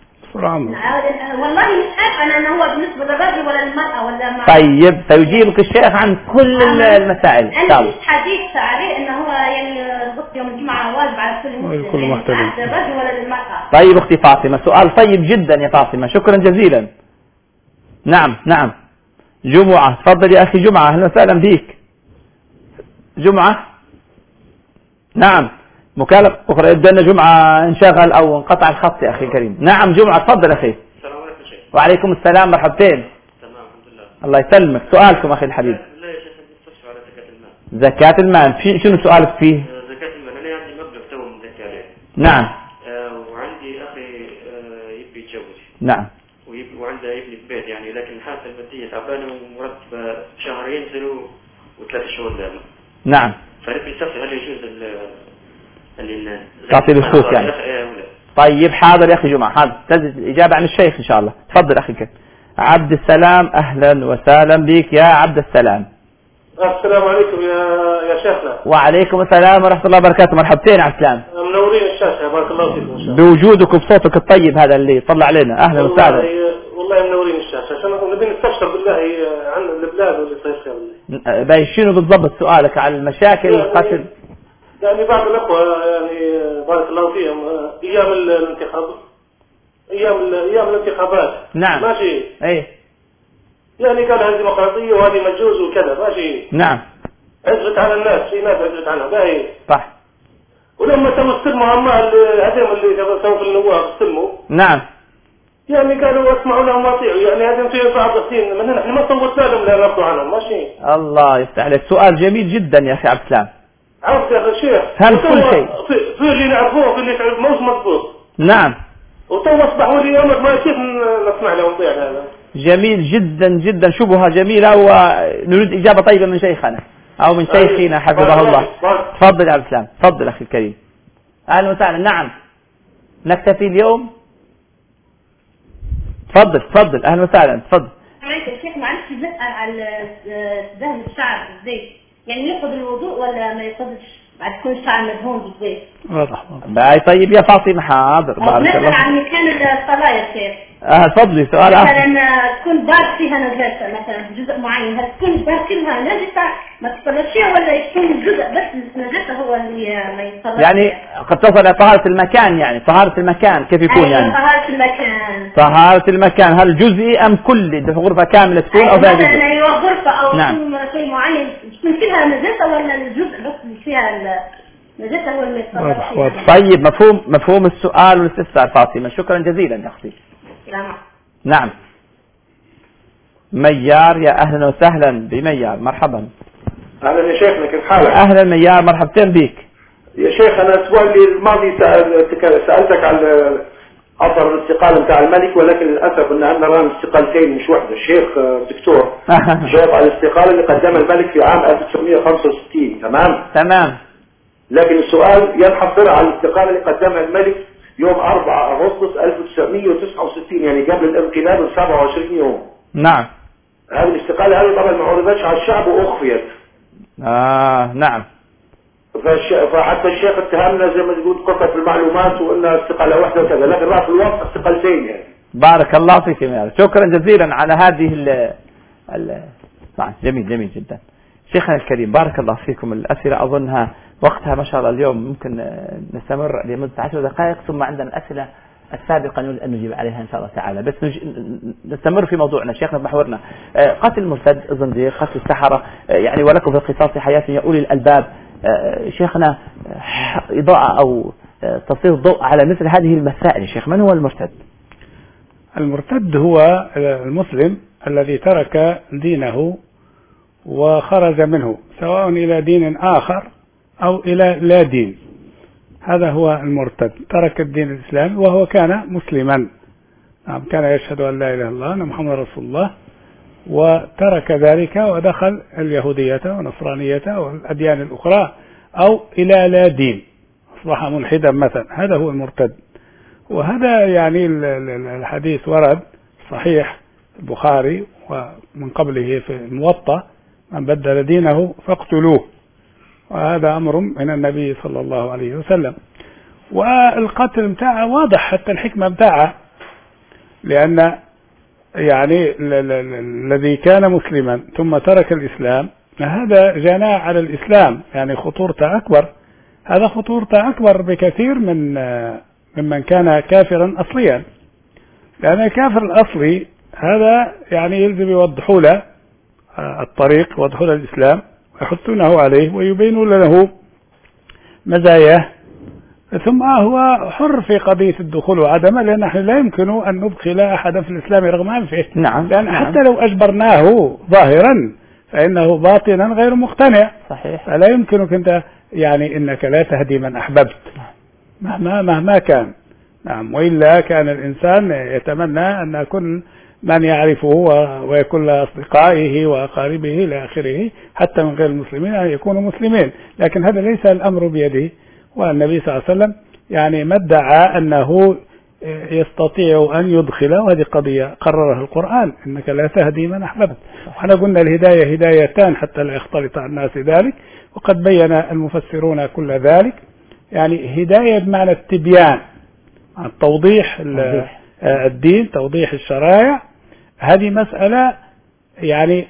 والله مش عارفة أنا هو بالنسبة للرجل ولا للمرأة ولا ما. طيب سيجيبك الشيخ عن كل المسائل إن شاء الله. عندي حديث عليه أنه هو يعني غسل يوم الجمعة واجب على كل مسلم، كل يعني محترم. للرجل ولا للمرأة. طيب أختي فاطمة، سؤال طيب جدا يا فاطمة، شكرا جزيلا. نعم نعم جمعة، تفضل يا أخي جمعة، أهلا وسهلا بك. جمعة نعم، مكالمة أخرى يبدأ لنا جمعة انشغل أو انقطع الخط يا أخي الكريم. نعم جمعة تفضل أخي. السلام عليكم شيخ. وعليكم السلام، مرحبتين. تمام الحمد لله. الله يسلمك. سؤالكم أخي الحبيب. لا يا شيخ نستفسر على زكاة المال. زكاة المال، في شنو سؤالك فيه؟ زكاة المال أنا عندي مبلغ تو مزكى عليه. نعم. آه وعندي أخي آه يبي يتجوز. نعم. ويبي وعنده ابن في بيت يعني، لكن حالته المادية تعبانة ومرتبة شهرين ينزلوا وثلاث شهور دائما. نعم. فريق يسافر هل يجوز اللي تعطي الصوت يعني؟ طيب حاضر يا أخي جمعة، حاضر تجد الإجابة عن الشيخ إن شاء الله. تفضل أخي كريم. عبد السلام أهلا وسهلا بك يا عبد السلام. السلام عليكم يا يا شيخنا. وعليكم السلام ورحمة الله وبركاته. مرحبتين عبد السلام. منورين الشاشة بارك الله فيكم. إن شاء الله. بوجودك وبصوتك الطيب هذا اللي طلع علينا. أهلا وسهلا. والله والله منورين الشاشة عشان نبي نستفسر بالله عن البلاد واللي صاير فيها. بايشينه بالضبط سؤالك على المشاكل والقتل. يعني بعض الأخوة يعني بارك الله فيهم أيام الانتخاب أيام أيام الانتخابات. نعم. ماشي. إيه. يعني قال هذه ديمقراطية وهذه مجوز وكذا ماشي. نعم. عزت على الناس، في ناس عزت عنها باهي. صح. ولما تم استلموا هم هذين اللي سووا في النواب استلموا. نعم. يعني قالوا اسمعوا لهم واطيعوا، يعني هذين في بعض السنين من نحن ما صوتنا لهم لا نرضوا عنهم ماشي. الله يفتح عليك، سؤال جميل جدا يا أخي عبد السلام. عرفت يا أخي الشيخ. هل كل شيء. في, في اللي نعرفوه في اللي تعرف موس مضبوط. نعم. وتو أصبحوا لي يومك ما كيف نسمع لهم طيع هذا. جميل جدا جدا، شبهة جميلة ونريد إجابة طيبة من شيخنا أو من شيخنا حفظه الله. تفضل يا عبد السلام، تفضل أخي الكريم. أهلا وسهلا. نعم. نكتفي اليوم. تفضل تفضل. أهلا وسهلا. تفضل. الشيخ معلش بنسأل على دهن الشعر بالزيت، يعني يأخذ الوضوء ولا ما يأخذش بعد كل الشعر مدهون بالزيت؟ واضح. باي طيب يا فاطمة حاضر. بارك الله. عن مكان الصلاة يا شيخ. اه تفضلي سؤال آخر. مثلا تكون بارك فيها نجاسة مثلا جزء معين، هل تكون بارك فيها نجاسة ما تصلش فيها ولا يكون جزء بس نجاسة هو اللي ما يصلش؟ يعني قد تصل إلى طهارة المكان، يعني طهارة المكان كيف يكون؟ أيوة يعني طهارة المكان. طهارة المكان هل جزئي أم كلي؟ في غرفة كاملة تكون أو فيها جزء؟ أيوة غرفة أو نعم. شيء معين تكون فيها نجاسة ولا الجزء بس اللي فيها نجاسة هو اللي يصلش فيها؟ طيب مفهوم مفهوم السؤال والاستفسار فاطمة، شكرا جزيلا يا أختي. نعم. نعم. ميار يا أهلا وسهلا بميار، مرحبا. أهلا يا شيخنا، كيف حالك؟ أهلا ميار، مرحبتين بك. يا شيخ أنا الأسبوع اللي الماضي سألتك عن أثر الاستقالة بتاع الملك، ولكن للأسف أن عندنا الآن استقالتين مش واحدة. الشيخ الدكتور جاوب على الاستقالة اللي قدمها الملك في عام ألف وتسعمئة وخمسة وستين. تمام؟ تمام. لكن السؤال ينحصر على الاستقالة اللي قدمها الملك يوم أربعة أغسطس ألف وتسعمئة وتسعة وستين، يعني قبل الانقلاب ب سبعة وعشرين يوم. نعم. هذه الاستقالة هذه طبعا ما عرضتش على الشعب وأخفيت. آه نعم. فالش... فحتى الشيخ اتهمنا زي ما تقول قطة في المعلومات وقلنا استقالة واحدة وكذا، لكن رأس الوقت استقالتين يعني. بارك الله فيك يا شكرا جزيلا على هذه ال ال نعم جميل جميل جدا. شيخنا الكريم بارك الله فيكم، الأسئلة أظنها وقتها ما شاء الله اليوم ممكن نستمر لمدة عشر دقائق، ثم عندنا الأسئلة السابقة نريد أن نجيب عليها إن شاء الله تعالى، بس نج... نستمر في موضوعنا شيخنا بمحورنا. قتل المرتد الزنديق، قتل السحرة، يعني ولكم في القصاص حياة يا أولي الألباب. شيخنا إضاءة أو تسليط الضوء على مثل هذه المسائل. شيخ من هو المرتد؟ المرتد هو المسلم الذي ترك دينه وخرج منه سواء إلى دين آخر أو إلى لا دين، هذا هو المرتد، ترك الدين الإسلامي وهو كان مسلما. نعم كان يشهد أن لا إله إلا الله أن محمد رسول الله، وترك ذلك ودخل اليهودية ونصرانية والأديان الأخرى أو إلى لا دين، أصبح ملحدا مثلا، هذا هو المرتد. وهذا يعني الحديث ورد صحيح البخاري ومن قبله في الموطأ: من بدل دينه فاقتلوه، وهذا أمر من النبي صلى الله عليه وسلم. والقتل متاعه واضح حتى الحكمة متاعه، لأن يعني الذي كان مسلما ثم ترك الإسلام هذا جنى على الإسلام، يعني خطورته أكبر، هذا خطورته أكبر بكثير من ممن كان كافرا أصليا، لأن الكافر الأصلي هذا يعني يلزم يوضحوا له الطريق، يوضحوا له الإسلام ويحثونه عليه ويبينوا له مزاياه، ثم هو حر في قضية الدخول وعدمه، لأن نحن لا يمكن أن ندخل أحدا في الإسلام رغم أنفه. نعم. لأن نعم. حتى لو أجبرناه ظاهرا فإنه باطنا غير مقتنع. صحيح. فلا يمكنك أنت يعني إنك لا تهدي من أحببت مهما مهما كان. نعم. وإلا كان الإنسان يتمنى أن كل من يعرفه ويكون لأصدقائه وأقاربه إلى آخره حتى من غير المسلمين أن يكونوا مسلمين، لكن هذا ليس الأمر بيده. والنبي صلى الله عليه وسلم يعني ما ادعى أنه يستطيع أن يدخل، وهذه قضية قررها القرآن إنك لا تهدي من أحببت. وحنا قلنا الهداية هدايتان حتى لا يختلط على الناس ذلك، وقد بين المفسرون كل ذلك. يعني هداية بمعنى التبيان، توضيح الدين، توضيح الشرائع. هذه مسألة يعني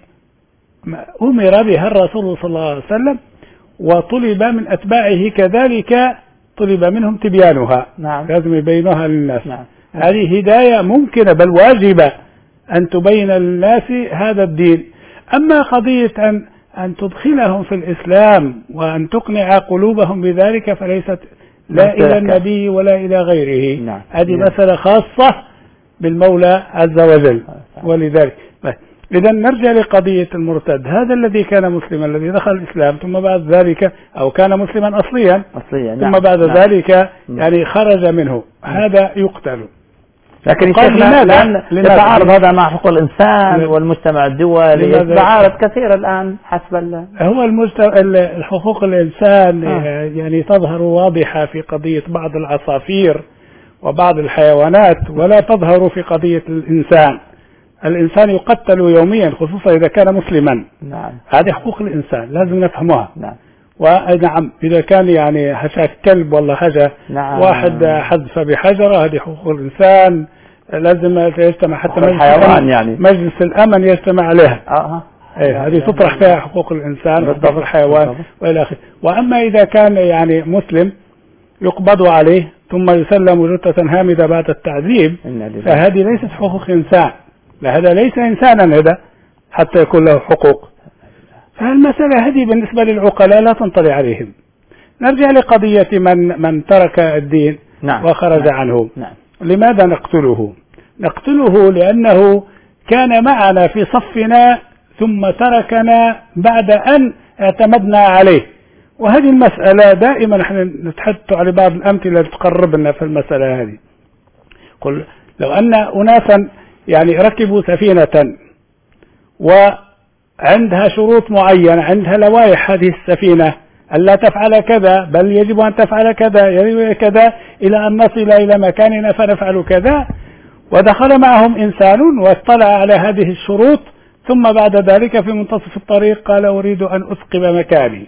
أمر بها الرسول صلى الله عليه وسلم، وطلب من أتباعه كذلك، طلب منهم تبيانها. نعم. لازم يبينوها للناس. نعم. هذه هداية ممكنة بل واجبة أن تبين للناس هذا الدين. أما قضية أن أن تدخلهم في الإسلام وأن تقنع قلوبهم بذلك فليست لا إلى النبي ولا إلى غيره. نعم. هذه مسألة خاصة بالمولى عز وجل. ولذلك إذا نرجع لقضية المرتد، هذا الذي كان مسلما الذي دخل الإسلام ثم بعد ذلك أو كان مسلما أصليا أصليا ثم نعم. بعد نعم. ذلك يعني خرج منه، هذا يقتل. لكن الآن يتعارض هذا مع حقوق الإنسان والمجتمع الدولي، يتعارض كثير الآن حسب ال... هو الحقوق الإنسان آه. يعني تظهر واضحة في قضية بعض العصافير وبعض الحيوانات، ولا تظهر في قضية الإنسان. الإنسان يقتل يوميا خصوصا إذا كان مسلما. نعم. هذه حقوق الإنسان لازم نفهمها. نعم. ونعم إذا كان يعني هشاك كلب ولا حاجة، نعم. واحد حذف بحجرة، هذه حقوق الإنسان لازم يجتمع، حتى مجلس الحيوان يعني مجلس الأمن يجتمع عليها. آه. إيه هذه تطرح فيها حقوق الإنسان وحقوق الحيوان وإلى آخره. وأما إذا كان يعني مسلم يقبض عليه ثم يسلم جثة هامدة بعد التعذيب، فهذه ليست حقوق إنسان، لا هذا ليس إنسانا هذا حتى يكون له حقوق. فالمسألة هذه بالنسبة للعقلاء لا تنطلي عليهم. نرجع لقضية من من ترك الدين نعم. وخرج نعم. عنه. نعم. لماذا نقتله؟ نقتله لأنه كان معنا في صفنا ثم تركنا بعد أن اعتمدنا عليه. وهذه المسألة دائما نحن نتحدث على بعض الأمثلة تقربنا في المسألة هذه. قل لو أن أناسا يعني ركبوا سفينة وعندها شروط معينة، عندها لوائح هذه السفينة ألا تفعل كذا، بل يجب أن تفعل كذا، يجب كذا، إلى أن نصل إلى مكاننا فنفعل كذا، ودخل معهم إنسان واطلع على هذه الشروط ثم بعد ذلك في منتصف الطريق قال أريد أن أثقب مكاني.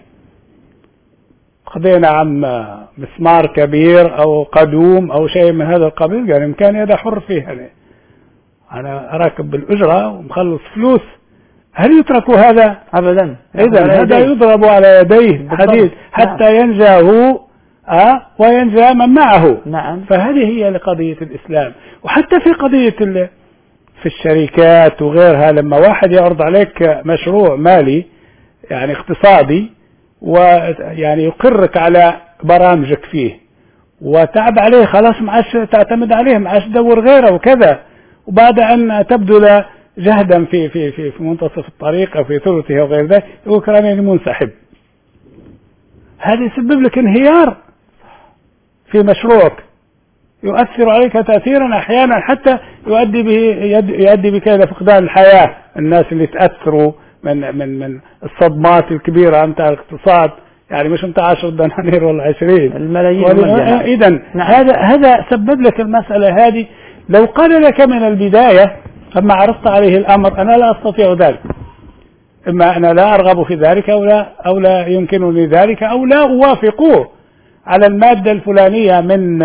خذينا عم مسمار كبير أو قدوم أو شيء من هذا القبيل، قال إمكاني هذا حر فيه، يعني أنا راكب بالأجرة ومخلص فلوس، هل يترك هذا؟ أبدا. إذن هذا يضرب على يديه حديد حتى ينجى هو أه وينجى من معه. نعم. فهذه هي لقضية الإسلام. وحتى في قضية في الشركات وغيرها، لما واحد يعرض عليك مشروع مالي يعني اقتصادي ويعني يقرك على برامجك فيه وتعب عليه، خلاص ما عادش تعتمد عليه، ما عادش تدور غيره وكذا، وبعد أن تبذل جهدا في في في في منتصف الطريق أو في ثلثه وغير ذلك يقول كلامي منسحب. هذا يسبب لك انهيار في مشروعك، يؤثر عليك تأثيرا أحيانا حتى يؤدي به يؤدي بك إلى فقدان الحياة. الناس اللي تأثروا من من من الصدمات الكبيرة متاع الاقتصاد، يعني مش متاع عشر دنانير ولا عشرين، الملايين. إذا نعم. هذا هذا سبب لك المسألة هذه. لو قال لك من البداية لما عرضت عليه الأمر أنا لا أستطيع ذلك، إما أنا لا أرغب في ذلك أو لا أو لا يمكنني ذلك أو لا أوافقه على المادة الفلانية من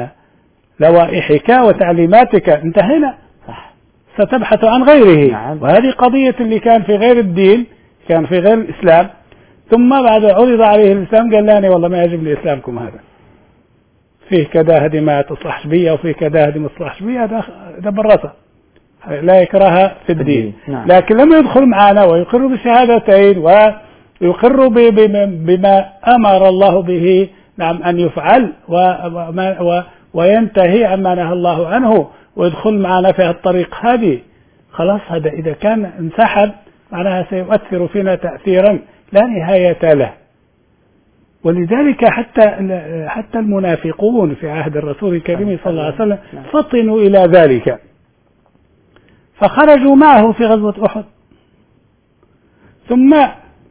لوائحك وتعليماتك، انتهينا. ستبحث عن غيره. نعم. وهذه قضية اللي كان في غير الدين، كان في غير الإسلام، ثم بعد عرض عليه الإسلام قال لاني والله ما يعجبني إسلامكم، هذا فيه كذا هذه ما تصلحش بي أو فيه كذا هذه ما تصلحش بي، هذا ده برصة لا يكره في الدين. نعم. لكن لما يدخل معنا ويقر بالشهادتين ويقر بما أمر الله به نعم أن يفعل و وينتهي عما نهى الله عنه ويدخل معنا في الطريق هذه، خلاص هذا إذا كان انسحب معناها سيؤثر فينا تأثيرا لا نهاية له. ولذلك حتى حتى المنافقون في عهد الرسول الكريم صلى الله عليه وسلم فطنوا إلى ذلك، فخرجوا معه في غزوة أحد، ثم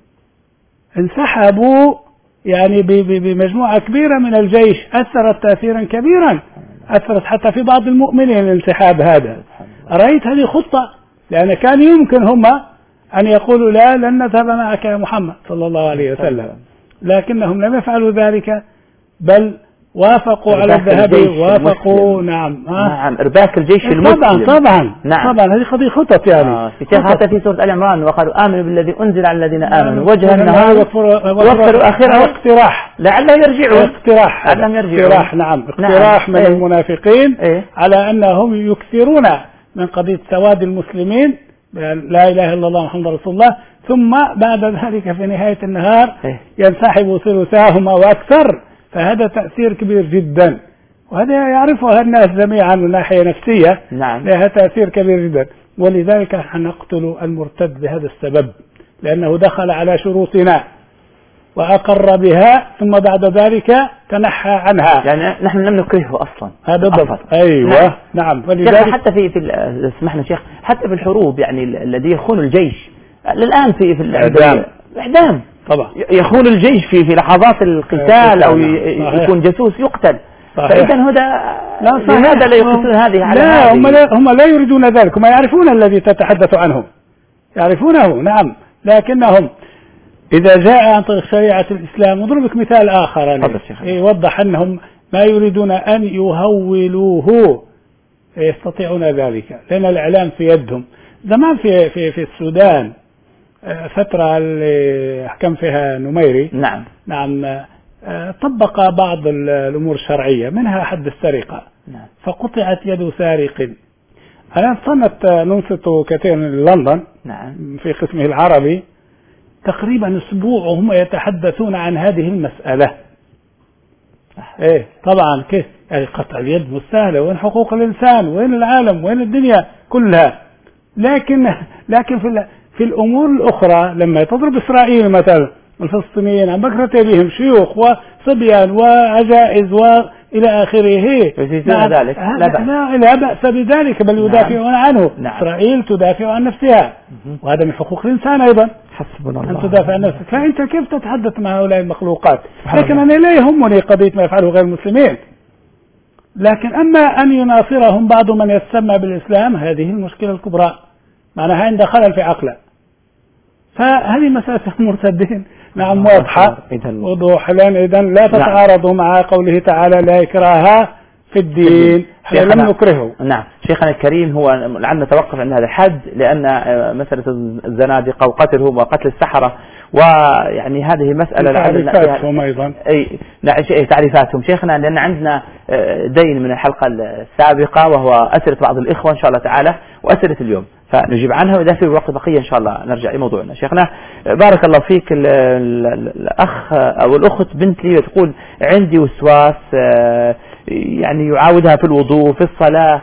انسحبوا يعني بمجموعة كبيرة من الجيش، أثرت تأثيرا كبيرا، أثرت حتى في بعض المؤمنين الانسحاب هذا. رأيت هذه خطة، لأن كان يمكن هم أن يقولوا لا لن نذهب معك يا محمد صلى الله عليه وسلم، لكنهم لم يفعلوا ذلك، بل وافقوا على الذهاب، وافقوا. نعم نعم إرباك الجيش المسلم. طبعا طبعا نعم. طبعا هذه قضية خطط يعني. آه. حتى في سورة آل عمران وقالوا آمنوا بالذي أنزل على الذين آمنوا وجه النهار ووفروا آخره اقتراح لعلهم يرجعون. اقتراح لعلهم يرجعون. اقتراح نعم اقتراح نعم. من ايه؟ المنافقين ايه؟ على أنهم يكثرون من قضية سواد المسلمين لا إله إلا الله محمد رسول الله، ثم بعد ذلك في نهاية النهار ايه؟ ينسحب ثلثاهما وأكثر. فهذا تأثير كبير جدا، وهذا يعرفها الناس جميعا من ناحية نفسية. نعم. لها تأثير كبير جدا، ولذلك نقتل المرتد بهذا السبب، لأنه دخل على شروطنا وأقر بها، ثم بعد ذلك تنحى عنها. يعني نحن لم نكرهه أصلا. هذا بالضبط. أيوة نعم, نعم. ولذلك حتى في في اسمحنا شيخ، حتى في الحروب يعني الذي يخون الجيش الآن في في الإعدام إعدام طبعا، يخون الجيش في في لحظات القتال أو يكون جاسوس يقتل. فإذا هذا لماذا لا يقصون هذه على لا هم لا هم لا يريدون ذلك، هم يعرفون الذي تتحدث عنه، يعرفونه نعم، لكنهم إذا جاء عن طريق شريعة الإسلام. نضربك مثال آخر يوضح أنهم ما يريدون أن يهولوه، يستطيعون ذلك لأن الإعلام في يدهم. زمان في في في السودان فترة اللي حكم فيها نميري نعم نعم طبق بعض الأمور الشرعية، منها حد السرقة. نعم. فقطعت يد سارق. أنا صنت ننصت كثيرا لندن نعم في قسمه العربي، تقريبا أسبوع وهم يتحدثون عن هذه المسألة. إيه طبعا كيف يعني قطع اليد مستاهلة، وين حقوق الإنسان، وين العالم، وين الدنيا كلها. لكن لكن في في الأمور الأخرى لما تضرب إسرائيل مثلا الفلسطينيين عن بكرة بهم شيوخ وصبيان وعجائز وإلى آخره، نعم. ذلك لا بأس. لا, لا بأس بذلك، بل يدافعون عنه. نعم. إسرائيل تدافع عن نفسها، وهذا من حقوق الإنسان أيضا، حسبنا الله، أن تدافع عن نفسك. فأنت كيف تتحدث مع هؤلاء المخلوقات؟ لكن أنا لا يهمني قضية ما يفعله غير المسلمين، لكن أما أن يناصرهم بعض من يتسمى بالإسلام، هذه المشكلة الكبرى، معناها عند خلل في عقله. فهذه مسألة المرتدين نعم واضحة وضوح، لأن إذن لا تتعارضوا مع قوله تعالى لا إكراه في الدين، لم نكرهه. نعم شيخنا الكريم، هو لعلنا نتوقف عند هذا الحد، لأن مسألة الزنادقة وقتلهم وقتل السحرة ويعني هذه مسألة تعريفاتهم أيضا أي تعريفاتهم شيخنا، لأن عندنا دين من الحلقة السابقة وهو أسئلة بعض الإخوة إن شاء الله تعالى وأسئلة اليوم، فنجيب عنها، وإذا في وقت بقية إن شاء الله نرجع لموضوعنا. شيخنا بارك الله فيك، الأخ أو الأخت بنت لي تقول عندي وسواس يعني يعاودها في الوضوء في الصلاة،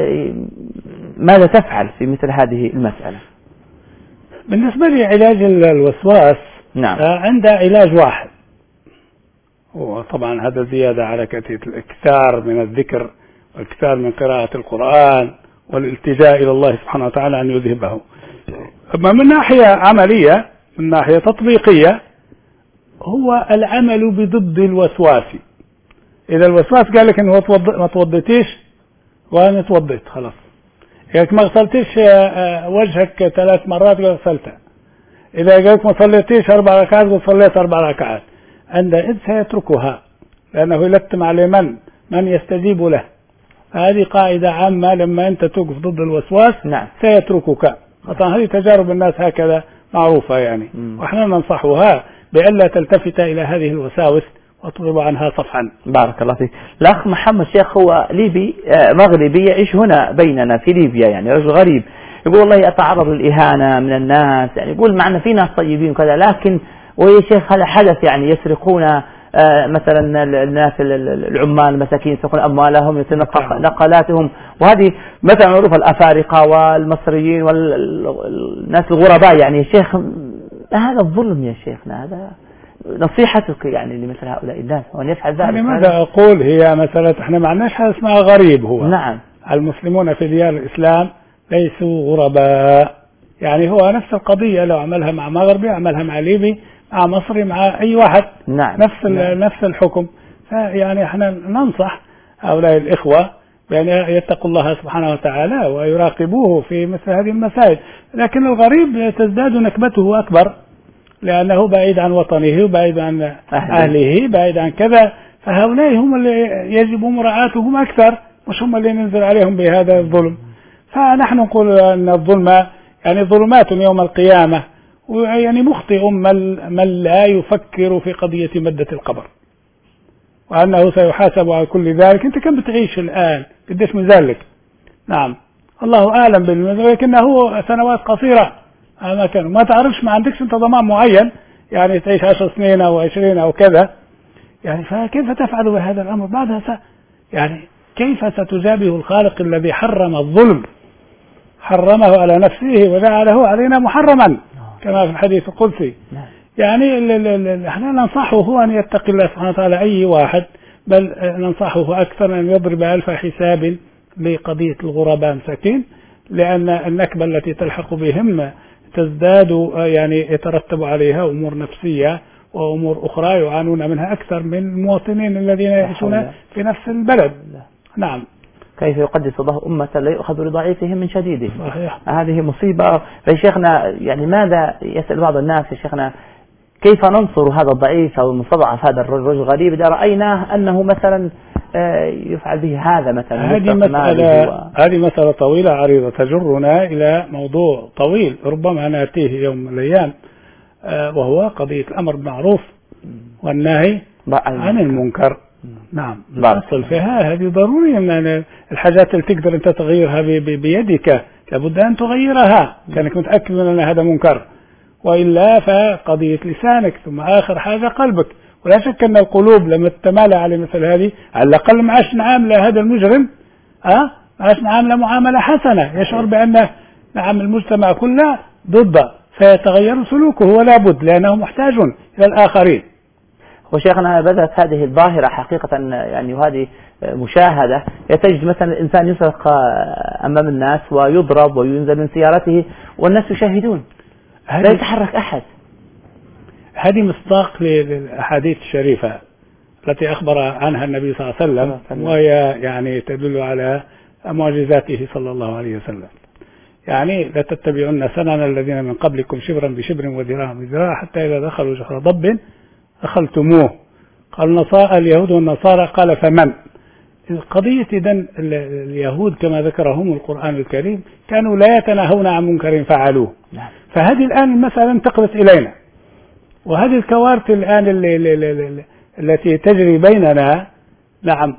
ماذا تفعل في مثل هذه المسألة؟ بالنسبة لي علاج الوسواس نعم. عنده علاج واحد، وطبعا هذا زيادة على كثير الإكثار من الذكر والإكثار من قراءة القرآن والالتجاء إلى الله سبحانه وتعالى أن يذهبه. أما من ناحية عملية، من ناحية تطبيقية، هو العمل بضد الوسواس. إذا الوسواس قال لك إنه ما توضيتيش وأنا توضيت خلاص، إذا ما غسلتيش وجهك ثلاث مرات غسلتها، إذا قالك ما صليتيش أربع ركعات وصليت أربع ركعات، عندئذ سيتركها، لأنه يلتم على من من يستجيب له. هذه قاعدة عامة، لما أنت توقف ضد الوسواس نعم. سيتركك. طبعا هذه تجارب الناس هكذا معروفة يعني، م. وإحنا ننصحها بألا تلتفت إلى هذه الوساوس واطلب عنها صفحا. بارك الله فيك. الأخ محمد شيخ هو ليبي مغربي يعيش هنا بيننا في ليبيا، يعني رجل غريب، يقول والله أتعرض للإهانة من الناس، يعني يقول معنا في ناس طيبين وكذا، لكن ويا شيخ هذا حدث يعني يسرقون آه مثلا الناس العمال المساكين يسرقون أموالهم، يتنقل نقلاتهم، وهذه مثلا معروفة الأفارقة والمصريين والناس الغرباء. يعني يا شيخ هذا الظلم يا شيخنا، هذا نصيحتك يعني لمثل هؤلاء الناس وأن يفعل ذلك. يعني ماذا أقول، هي مسألة احنا ما عندناش حاجة اسمها غريب، هو نعم المسلمون في ديار الإسلام ليسوا غرباء. يعني هو نفس القضية، لو عملها مع مغربي عملها مع ليبي مع مصري مع أي واحد، نعم. نفس نعم. نفس الحكم. فيعني احنا ننصح هؤلاء الإخوة بأن يتقوا الله سبحانه وتعالى ويراقبوه في مثل هذه المسائل. لكن الغريب تزداد نكبته أكبر لأنه بعيد عن وطنه وبعيد عن أهله، بعيد عن كذا. فهؤلاء هم اللي يجب مراعاتهم أكثر، مش هم اللي ننزل عليهم بهذا الظلم. فنحن نقول أن الظلم يعني ظلمات يوم القيامة، ويعني مخطئ من لا يفكر في قضية مدة القبر وأنه سيحاسب على كل ذلك. أنت كم بتعيش الآن؟ قديش من ذلك؟ نعم الله أعلم بالمدة، ولكنه سنوات قصيرة ما كان، ما تعرفش، ما عندكش أنت ضمان معين يعني تعيش عشر سنين أو عشرين أو كذا. يعني فكيف تفعل بهذا الأمر بعدها س... يعني كيف ستجابه الخالق الذي حرم الظلم، حرمه على نفسه وجعله علينا محرما كما في الحديث القدسي. يعني احنا ننصحه هو أن يتقي الله سبحانه وتعالى أي واحد، بل ننصحه أكثر أن يضرب ألف حساب لقضية الغرباء مساكين، لأن النكبة التي تلحق بهم تزداد، يعني يترتب عليها أمور نفسية وأمور أخرى يعانون منها أكثر من المواطنين الذين يعيشون في نفس البلد. نعم. كيف يقدس الله أمة لا يؤخذ لضعيفهم من شديده. صحيح. هذه مصيبة. فشيخنا يعني ماذا يسأل بعض الناس يا شيخنا، كيف ننصر هذا الضعيف أو المستضعف هذا الرجل الغريب إذا رأيناه أنه مثلا يفعل به هذا مثلا؟ هذه مسألة و... هذه مسألة طويلة عريضة تجرنا إلى موضوع طويل ربما نأتيه يوم من الأيام، وهو قضية الأمر بالمعروف والنهي عن المنكر. نعم نصل فيها، هذه ضروري أن الحاجات اللي تقدر أنت تغيرها بيدك لابد أن تغيرها كأنك متأكد من أن هذا منكر، وإلا فقضية لسانك، ثم آخر حاجة قلبك. ولا شك أن القلوب لما تتمالى على مثل هذه على الأقل ما عادش نعامل هذا المجرم أه ما عادش نعامل معاملة حسنة، يشعر بأن نعم المجتمع كله ضده، فيتغير سلوكه ولا بد لأنه محتاج إلى الآخرين. وشيخنا بدأت هذه الظاهرة حقيقة يعني، وهذه مشاهدة، تجد مثلا الإنسان يسرق أمام الناس ويضرب وينزل من سيارته والناس يشاهدون لا يتحرك أحد. هذه مصداق للأحاديث الشريفة التي أخبر عنها النبي صلى الله عليه وسلم، وهي يعني تدل على معجزاته صلى الله عليه وسلم. يعني لا تتبعون سنن الذين من قبلكم شبرا بشبر وذراعا بذراع حتى إذا دخلوا جحر ضب دخلتموه. قال النصارى اليهود والنصارى، قال فمن؟ القضية إذن اليهود كما ذكرهم القرآن الكريم كانوا لا يتناهون عن منكر فعلوه. فهذه الآن المسألة انتقلت إلينا، وهذه الكوارث الآن اللي اللي اللي التي تجري بيننا نعم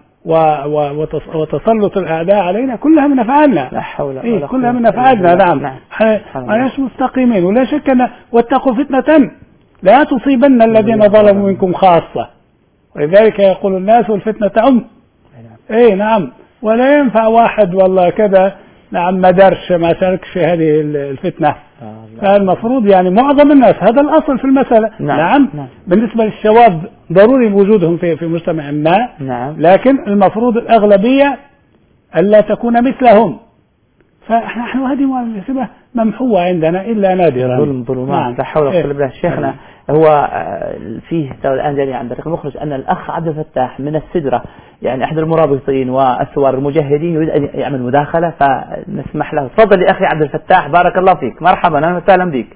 وتسلط الأعداء علينا كلها من أفعالنا. لا حول ولا إيه كلها من أفعالنا. نعم ما نحن مستقيمين. ولا شك أن واتقوا فتنة لا تصيبن الذين ظلموا منكم خاصة، ولذلك يقول الناس والفتنة تعم. اي نعم. ولا ينفع واحد والله كذا نعم ما دارش ما شاركش في هذه الفتنة. فالمفروض يعني معظم الناس هذا الأصل في المسألة. نعم. نعم. نعم. بالنسبة للشواذ ضروري وجودهم في في مجتمع ما. نعم. لكن المفروض الأغلبية ألا تكون مثلهم. فنحن هذه مؤسسة ممحوة عندنا إلا نادرا. ظلم ظلمات. لا حول ولا قوة إلا بالله. شيخنا هو فيه الآن جاني عن طريق المخرج أن الأخ عبد الفتاح من السدرة يعني أحد المرابطين وأسوار المجاهدين يريد أن يعمل مداخلة، فنسمح له. تفضل يا أخي عبد الفتاح، بارك الله فيك. مرحبا أهلا وسهلا بك.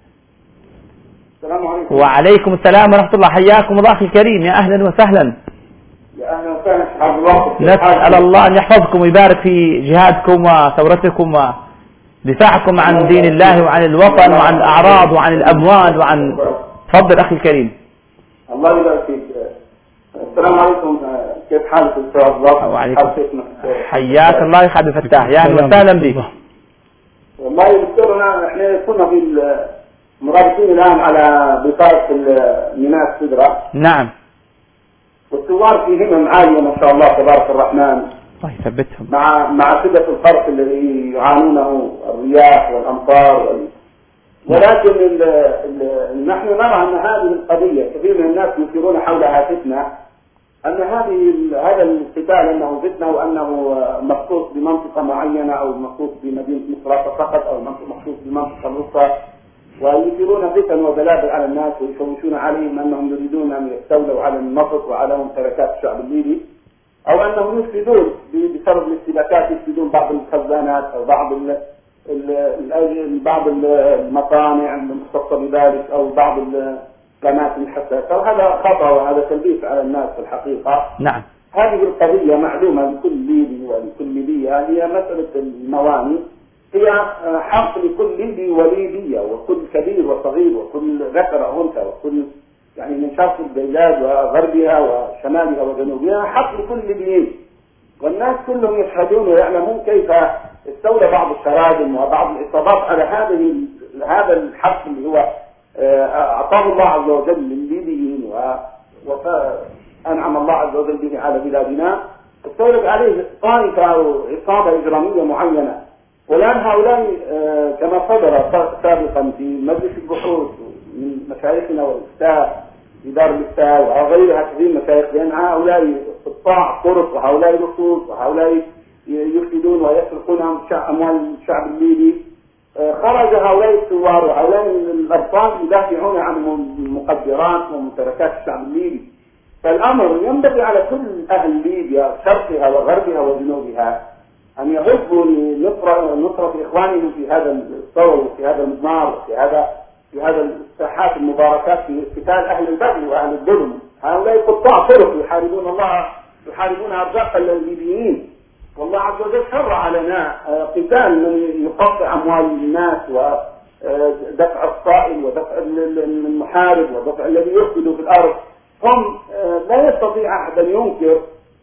السلام عليكم. وعليكم السلام ورحمة الله. حياكم الله أخي الكريم، يا أهلا وسهلا. يا أهلا وسهلا عبد الله. نسأل الله أن يحفظكم ويبارك في جهادكم وثورتكم ودفاعكم عن دين الله وعن الوطن وعن الأعراض وعن الأموال وعن. تفضل أخي الكريم. الله يبارك فيك. السلام عليكم، كيف حالك أستاذ عبد الله؟ وعليكم. حياك الله يا عبد الفتاح، يا أهلا وسهلا بك. والله دكتورنا احنا كنا في المرابطين الآن على بطاقة ميناء السدرة. نعم. والثوار في همم عالية ما شاء الله تبارك الرحمن. الله يثبتهم. مع مع شدة الخرق الذي يعانونه الرياح والأمطار وال... ولكن ال ال نحن نرى أن هذه القضية كثير من الناس يثيرون حولها فتنة، أن هذه هذا القتال أنه فتنة وأنه مخصوص بمنطقة معينة أو مخصوص بمدينة مصراتة فقط أو مخصوص بالمنطقة الوسطى، ويثيرون فتن وبلابل على الناس ويشوشون عليهم أنهم يريدون أن يستولوا على النفط وعلى ممتلكات الشعب الليبي، أو أنهم يفسدون بسبب الاستباكات، يفسدون بعض الخزانات أو بعض ال ال بعض المصانع المختصة بذلك أو بعض الأماكن الحساسة، وهذا خطأ وهذا تلبيس على الناس في الحقيقة. نعم. هذه القضية معلومة لكل ليبي ولكل ليبية، هي مسألة الموانئ، هي حق لكل ليبي وليبية، وكل كبير وصغير وكل ذكر وأنثى وكل يعني من شرق البلاد وغربها وشمالها وجنوبها، حق لكل ليبيين. والناس كلهم يشهدون ويعلمون كيف استولى بعض الشراذم وبعض العصابات على هذه هذا الحق اللي هو أعطاه الله عز وجل للليبيين وأنعم الله عز وجل به على بلادنا. استولد عليه طائفة أو عصابة إجرامية معينة، والآن هؤلاء كما صدر سابقا في مجلس البحوث من مشايخنا والإفتاء في دار الإفتاء وغيرها كثير مشايخ، لأن هؤلاء قطاع طرق وهؤلاء لصوص وهؤلاء يفسدون ويسرقون أموال الشعب الليبي. خرج هؤلاء الثوار وهؤلاء الأبطال يدافعون عن المقدرات وممتلكات الشعب الليبي. فالأمر ينبغي على كل أهل ليبيا شرقها وغربها وجنوبها أن يغضوا لنصرة إخوانهم في هذا الثور وفي هذا المضمار وفي هذا في هذا الساحات المباركات في قتال أهل البغي وأهل الظلم. هؤلاء قطاع طرق يحاربون الله، يحاربون أرزاق الليبيين، والله عز وجل شرع لنا قتال من يقطع أموال الناس ودفع الصائل ودفع المحارب ودفع الذي يفسد في الأرض. هم لا يستطيع أحد أن ينكر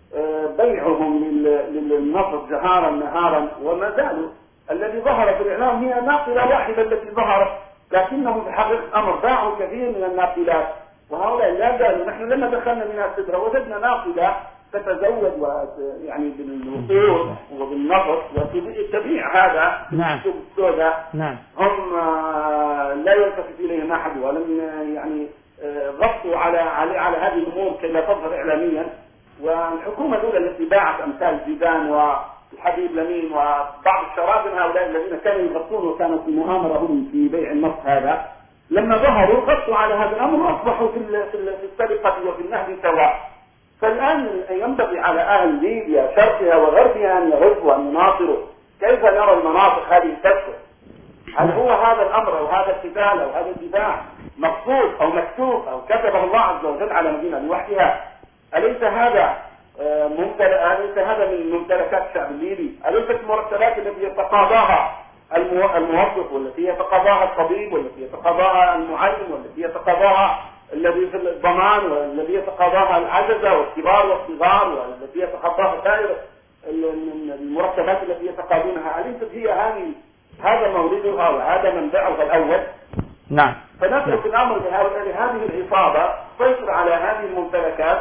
بيعهم للنفط جهارا نهارا، وما زالوا. الذي ظهر في الإعلام هي ناقلة واحدة التي ظهرت، لكنهم في حقيقة الأمر باعوا كثير من الناقلات، وهؤلاء لا زالوا. نحن لما دخلنا من السدرة وجدنا ناقلة تتزود ويعني بالوصول وبالنفط وتبيع هذا نعم. السوق السوداء. نعم. هم لا يلتفت إليهم أحد ولم يعني غطوا على على على هذه الأمور كي لا تظهر إعلاميا. والحكومة الأولى التي باعت أمثال زيدان والحبيب لمين وبعض الشراذم هؤلاء الذين كانوا يغطون وكانوا في مؤامرة هم في بيع النفط هذا، لما ظهروا غطوا على هذا الأمر وأصبحوا في في السرقة وفي النهب سواء. فالآن ينبغي على أهل ليبيا شرقها وغربها أن يغضوا وأن يناصروا. كيف نرى المناطق هذه تسقط؟ هل هو هذا الأمر أو هذا القتال أو هذا الدفاع مقصود أو مكتوب أو كتبه الله عز وجل على مدينة لوحدها؟ أليس هذا ممتلك أليس هذا من ممتلكات الشعب الليبي؟ أليست المرتبات التي يتقاضاها الموظف والتي يتقاضاها الطبيب والتي يتقاضاها المعلم والتي يتقاضاها الذي في الضمان والذي يتقاضاها العجزة والكبار والصغار والتي يتقاضاها سائر المرتبات التي يتقاضونها؟ أليست هي هذه هذا موردها وهذا منبعها الأول؟ نعم. فنترك الأمر لهذه العصابة تسيطر على هذه الممتلكات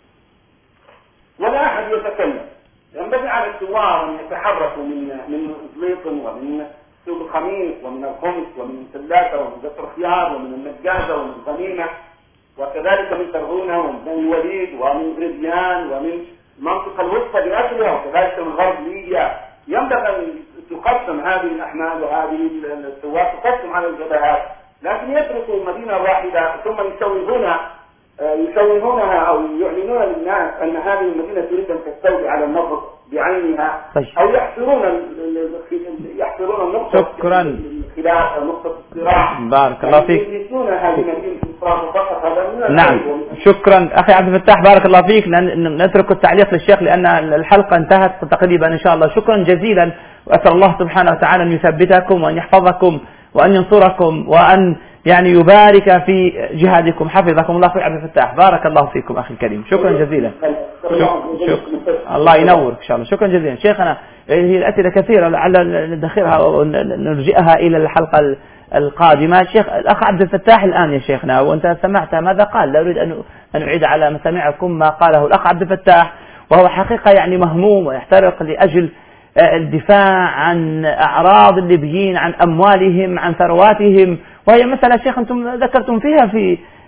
ولا أحد يتكلم. ينبغي على الثوار أن يتحركوا من من زليط ومن سوق الخميس ومن الخمس ومن سلاتة ومن قصر خيار ومن النجازة ومن غنيمة وكذلك من ترهونة ومن بني الوليد ومن غربيان ومن المنطقة الوسطى بأسرها وكذلك من غرب ليبيا. ينبغي أن تقسم هذه الأحمال وهذه الثوار تقسم على الجبهات، لكن يتركوا مدينة واحدة ثم يسوهون يسوهونها أو يعلنون للناس أن هذه المدينة تريد أن تستولي على النفط بعينها، أو يحصرون يحصرون النقطة شكرا الخلاف أو نقطة الصراع. بارك الله فيك. يسون هذه المدينة فقط. هذا نعم. شكرا أخي عبد الفتاح، بارك الله فيك. نترك التعليق للشيخ لأن الحلقة انتهت تقريبا إن شاء الله. شكرا جزيلا، وأسأل الله سبحانه وتعالى أن يثبتكم وأن يحفظكم وأن ينصركم وأن يعني يبارك في جهادكم. حفظكم الله أخي عبد الفتاح، بارك الله فيكم أخي الكريم. شكرا جزيلا. شكرا. الله ينورك إن شاء الله. شكرا جزيلا شيخنا. هي الأسئلة كثيرة لعل ندخرها ونرجئها إلى الحلقة القادمة. الشيخ الأخ عبد الفتاح الآن يا شيخنا، وأنت سمعت ماذا قال، لا أريد أن أعيد على مسامعكم ما قاله الأخ عبد الفتاح، وهو حقيقة يعني مهموم ويحترق لأجل الدفاع عن أعراض الليبيين، عن أموالهم، عن ثرواتهم، وهي مسألة شيخ أنتم ذكرتم فيها في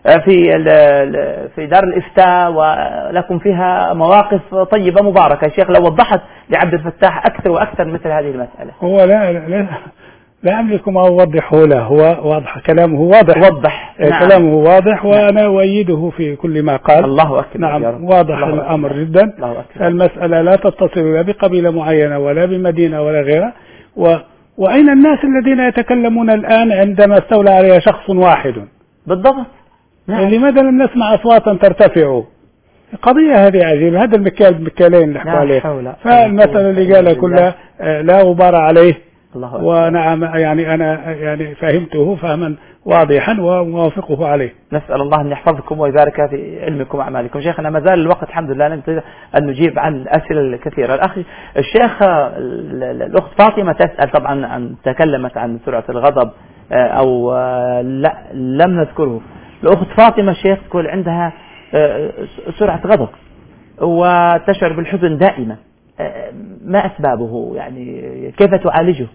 في في دار الإفتاء ولكم فيها مواقف طيبة مباركة. شيخ لو وضحت لعبد الفتاح أكثر وأكثر مثل هذه المسألة. هو لا لا, لا أملك ما أوضحه له، هو واضح كلامه واضح وضح نعم. كلامه واضح وأنا أؤيده في كل ما قال. الله أكبر. نعم واضح الله الأمر أكبر. جدا. المسألة لا تتصل لا بقبيلة معينة ولا بمدينة ولا غيرها. و وأين الناس الذين يتكلمون الآن عندما استولى عليها شخص واحد؟ بالضبط. نعم. لماذا لم نسمع أصواتا ترتفع؟ قضية هذه عجيبة. هذا المكيال بمكيالين اللي نحكوا عليه. فالمسألة اللي قالها كلها لا غبار عليه. الله ونعم يعني أنا يعني فهمته فهما واضحا وموافقه عليه. نسأل الله أن يحفظكم ويبارك في علمكم وأعمالكم. شيخنا ما زال الوقت الحمد لله ننتظر أن نجيب عن الأسئلة الكثيرة. الأخ الشيخ الأخت فاطمة تسأل طبعا عن تكلمت عن سرعة الغضب أو لا لم نذكره. الأخت فاطمة الشيخ تقول عندها سرعة غضب وتشعر بالحزن دائما، ما أسبابه يعني كيف تعالجه؟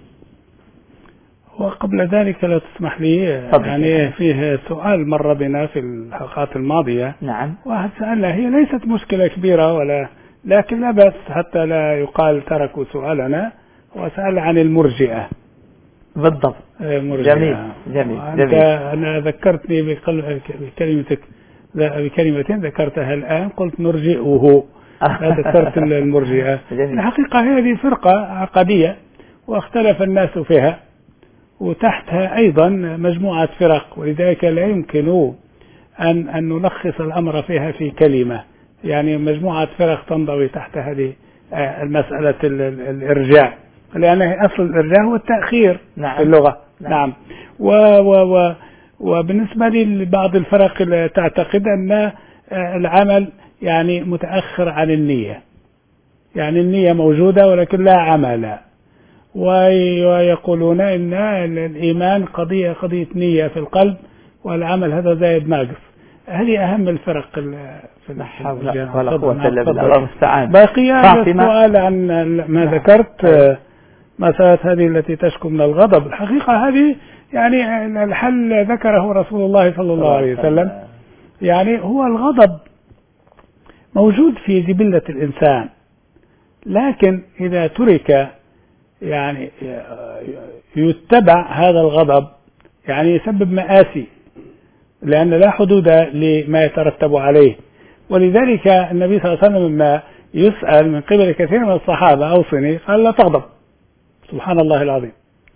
وقبل ذلك لو تسمح لي يعني فيه سؤال مر بنا في الحلقات الماضية. نعم. واحد سألنا، هي ليست مشكلة كبيرة ولا لكن لا بأس حتى لا يقال تركوا سؤالنا، وسأل عن المرجئة. بالضبط. مرجئة. جميل جميل, جميل. أنا ذكرتني بكلمتك بكلمة ذكرتها الآن قلت نرجئه، لا ذكرت المرجئة. الحقيقة هذه فرقة عقدية واختلف الناس فيها، وتحتها أيضا مجموعة فرق، ولذلك لا يمكن أن أن نلخص الأمر فيها في كلمة. يعني مجموعة فرق تنضوي تحت هذه المسألة الإرجاع، لأن أصل الإرجاع هو التأخير نعم. في اللغة. نعم, نعم. و و و وبالنسبة لبعض الفرق اللي تعتقد أن العمل يعني متأخر عن النية، يعني النية موجودة ولكن لا عمل، ويقولون إن الإيمان قضية قضية نية في القلب والعمل هذا زايد ناقص. هذه أهم الفرق في الحول ولا قوة إلا بالله المستعان. باقي السؤال عن ما ذكرت مسألة هذه التي تشكو من الغضب. الحقيقة هذه يعني الحل ذكره رسول الله صلى الله عليه وسلم. يعني هو الغضب موجود في جبلة الإنسان، لكن إذا ترك يعني يتبع هذا الغضب يعني يسبب مآسي، لأن لا حدود لما يترتب عليه. ولذلك النبي صلى الله عليه وسلم لما يسأل من قبل كثير من الصحابة أوصني قال لا تغضب. سبحان الله العظيم.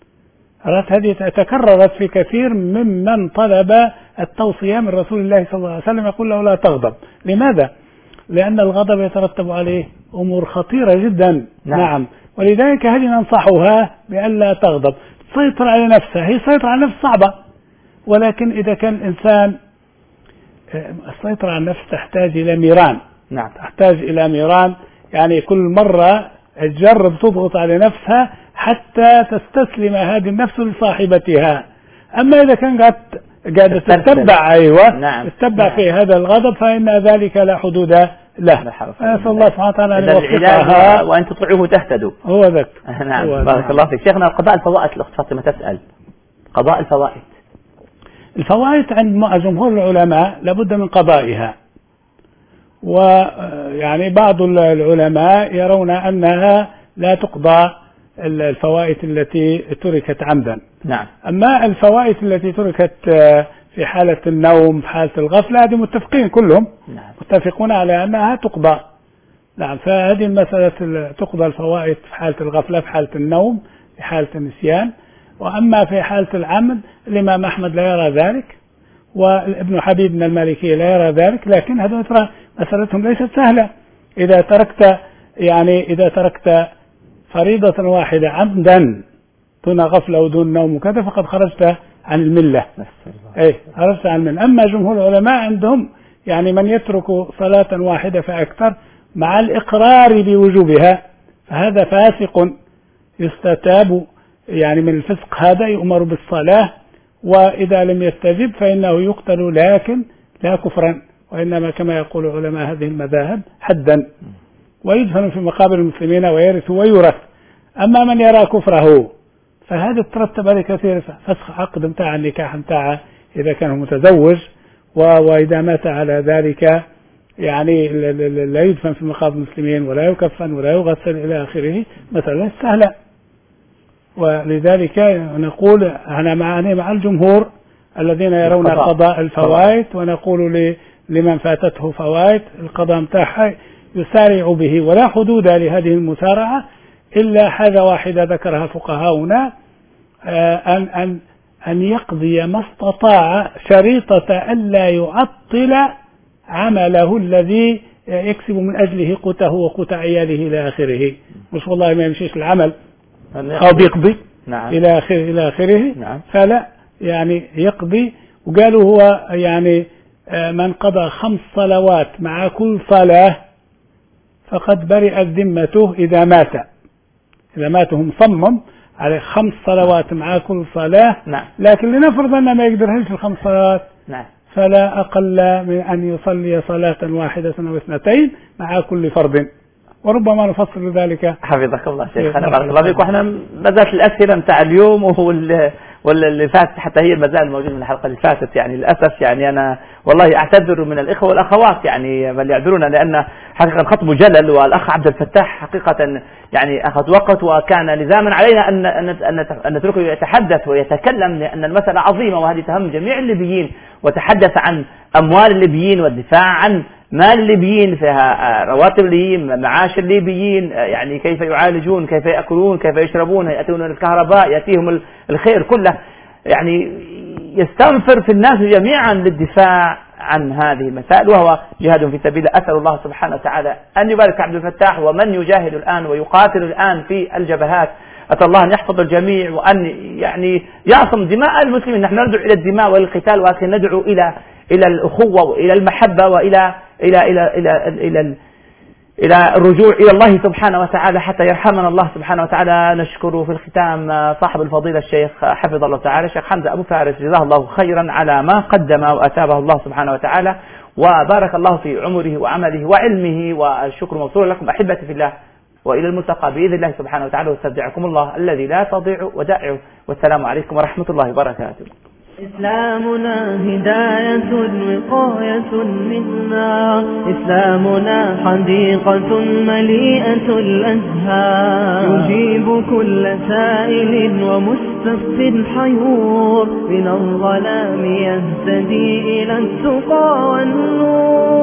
هذه تكررت في كثير ممن طلب التوصية من رسول الله صلى الله عليه وسلم، يقول له لا تغضب. لماذا؟ لأن الغضب يترتب عليه أمور خطيرة جدا. نعم, نعم. ولذلك هذه ننصحها بأن لا تغضب، تسيطر على نفسها. هي سيطرة على النفس صعبة، ولكن إذا كان الإنسان السيطرة على النفس تحتاج إلى ميران. نعم. تحتاج إلى ميران، يعني كل مرة تجرب تضغط على نفسها حتى تستسلم هذه النفس لصاحبتها. أما إذا كان قاعد قاعدة تتبع أيوة نعم. تتبع نعم. في هذا الغضب فإن ذلك لا حدود له. أسأل الله سبحانه وتعالى أن يوفقها وأن تطيعوه تهتدوا. هو ذاك. نعم. هو بارك نعم. الله فيك. شيخنا قضاء الفوائد، الأخت فاطمة تسأل قضاء الفوائد. الفوائد عند جمهور العلماء لابد من قضائها، ويعني بعض العلماء يرون أنها لا تقضى الفوائد التي تركت عمدا. نعم. أما الفوائد التي تركت في حالة النوم في حالة الغفلة هذه متفقين كلهم. نعم. متفقون على أنها تقضى. نعم. فهذه المسألة تقضى الفوائد في حالة الغفلة في حالة النوم في حالة النسيان. وأما في حالة العمد الإمام أحمد لا يرى ذلك، وابن حبيب من المالكية لا يرى ذلك، لكن هذا ترى مسألتهم ليست سهلة. إذا تركت يعني إذا تركت فريضة واحدة عمدا دون غفلة ودون نوم وكذا فقد خرجت عن الملة. أي خرجت عن الملة. أما جمهور العلماء عندهم يعني من يترك صلاة واحدة فأكثر مع الإقرار بوجوبها فهذا فاسق يستتاب يعني من الفسق، هذا يؤمر بالصلاة، وإذا لم يستجب فإنه يقتل لكن لا كفرا، وإنما كما يقول علماء هذه المذاهب حدا، ويدفن في مقابر المسلمين ويرث ويورث. أما من يرى كفره فهذا ترتب عليه كثير، فسخ عقد متاع النكاح متاع إذا كان متزوج وإذا مات على ذلك يعني لا يدفن في مقابر المسلمين ولا يكفن ولا يغسل إلى آخره مثلا سهلة. ولذلك نقول أنا مع مع الجمهور الذين يرون قضاء الفوائد، ونقول لمن فاتته فوائد القضاء متاعها يسارع به ولا حدود لهذه المسارعة إلا حاجة واحدة ذكرها فقهاؤنا، أن أن أن يقضي ما استطاع شريطة ألا يعطل عمله الذي يكسب من أجله قوته وقوت عياله إلى آخره. مش والله ما يمشيش العمل أو بيقضي نعم. إلى آخره إلى آخره نعم. فلا يعني يقضي. وقالوا هو يعني من قضى خمس صلوات مع كل صلاة فقد برئت ذمته إذا مات، إذا مات مصمم على خمس صلوات مع كل صلاة نعم. لكن لنفرض أنه ما يقدرهش الخمس صلوات نعم. فلا أقل من أن يصلي صلاة واحدة أو اثنتين مع كل فرض، وربما نفصل ذلك. حفظك الله شيخ، أنا بارك الله فيك. وإحنا ما زالت الأسئلة متاع اليوم وال ولا اللي فات حتى هي المازال موجود من الحلقة اللي فاتت. يعني للأسف يعني أنا والله أعتذر من الإخوة والأخوات يعني بل يعذرونا، لأن حقيقة الخطب جلل، والأخ عبد الفتاح حقيقة يعني أخذ وقت، وكان لزاما علينا أن أن أن نتركه يتحدث ويتكلم، لأن المسألة عظيمة وهذه تهم جميع الليبيين. وتحدث عن أموال الليبيين والدفاع عن مال الليبيين، فيها رواتب الليبيين، معاش الليبيين، يعني كيف يعالجون، كيف يأكلون، كيف يشربون، يأتون الكهرباء، يأتيهم الخير كله. يعني يستنفر في الناس جميعا للدفاع عن هذه المسائل، وهو جهاد في سبيل. أسأل الله سبحانه وتعالى أن يبارك عبد الفتاح ومن يجاهد الآن ويقاتل الآن في الجبهات. أسأل الله أن يحفظ الجميع وأن يعني يعصم دماء المسلمين. نحن ندعو إلى الدماء والقتال، ولكن ندعو إلى إلى الأخوة وإلى المحبة وإلى إلى إلى إلى إلى, إلى إلى الرجوع إلى الله سبحانه وتعالى حتى يرحمنا الله سبحانه وتعالى. نشكر في الختام صاحب الفضيلة الشيخ حفظ الله تعالى الشيخ حمزة أبو فارس، جزاه الله خيرا على ما قدم وأتابه الله سبحانه وتعالى، وبارك الله في عمره وعمله وعلمه، والشكر موصول لكم أحبتي في الله، وإلى الملتقى بإذن الله سبحانه وتعالى، واستودعكم الله الذي لا تضيع ودائعه، والسلام عليكم ورحمة الله وبركاته. إسلامنا هداية وقاية منا، إسلامنا حديقة مليئة الأزهار، يجيب كل سائل ومستفت حيور، من الظلام يهتدي إلى التقى والنور.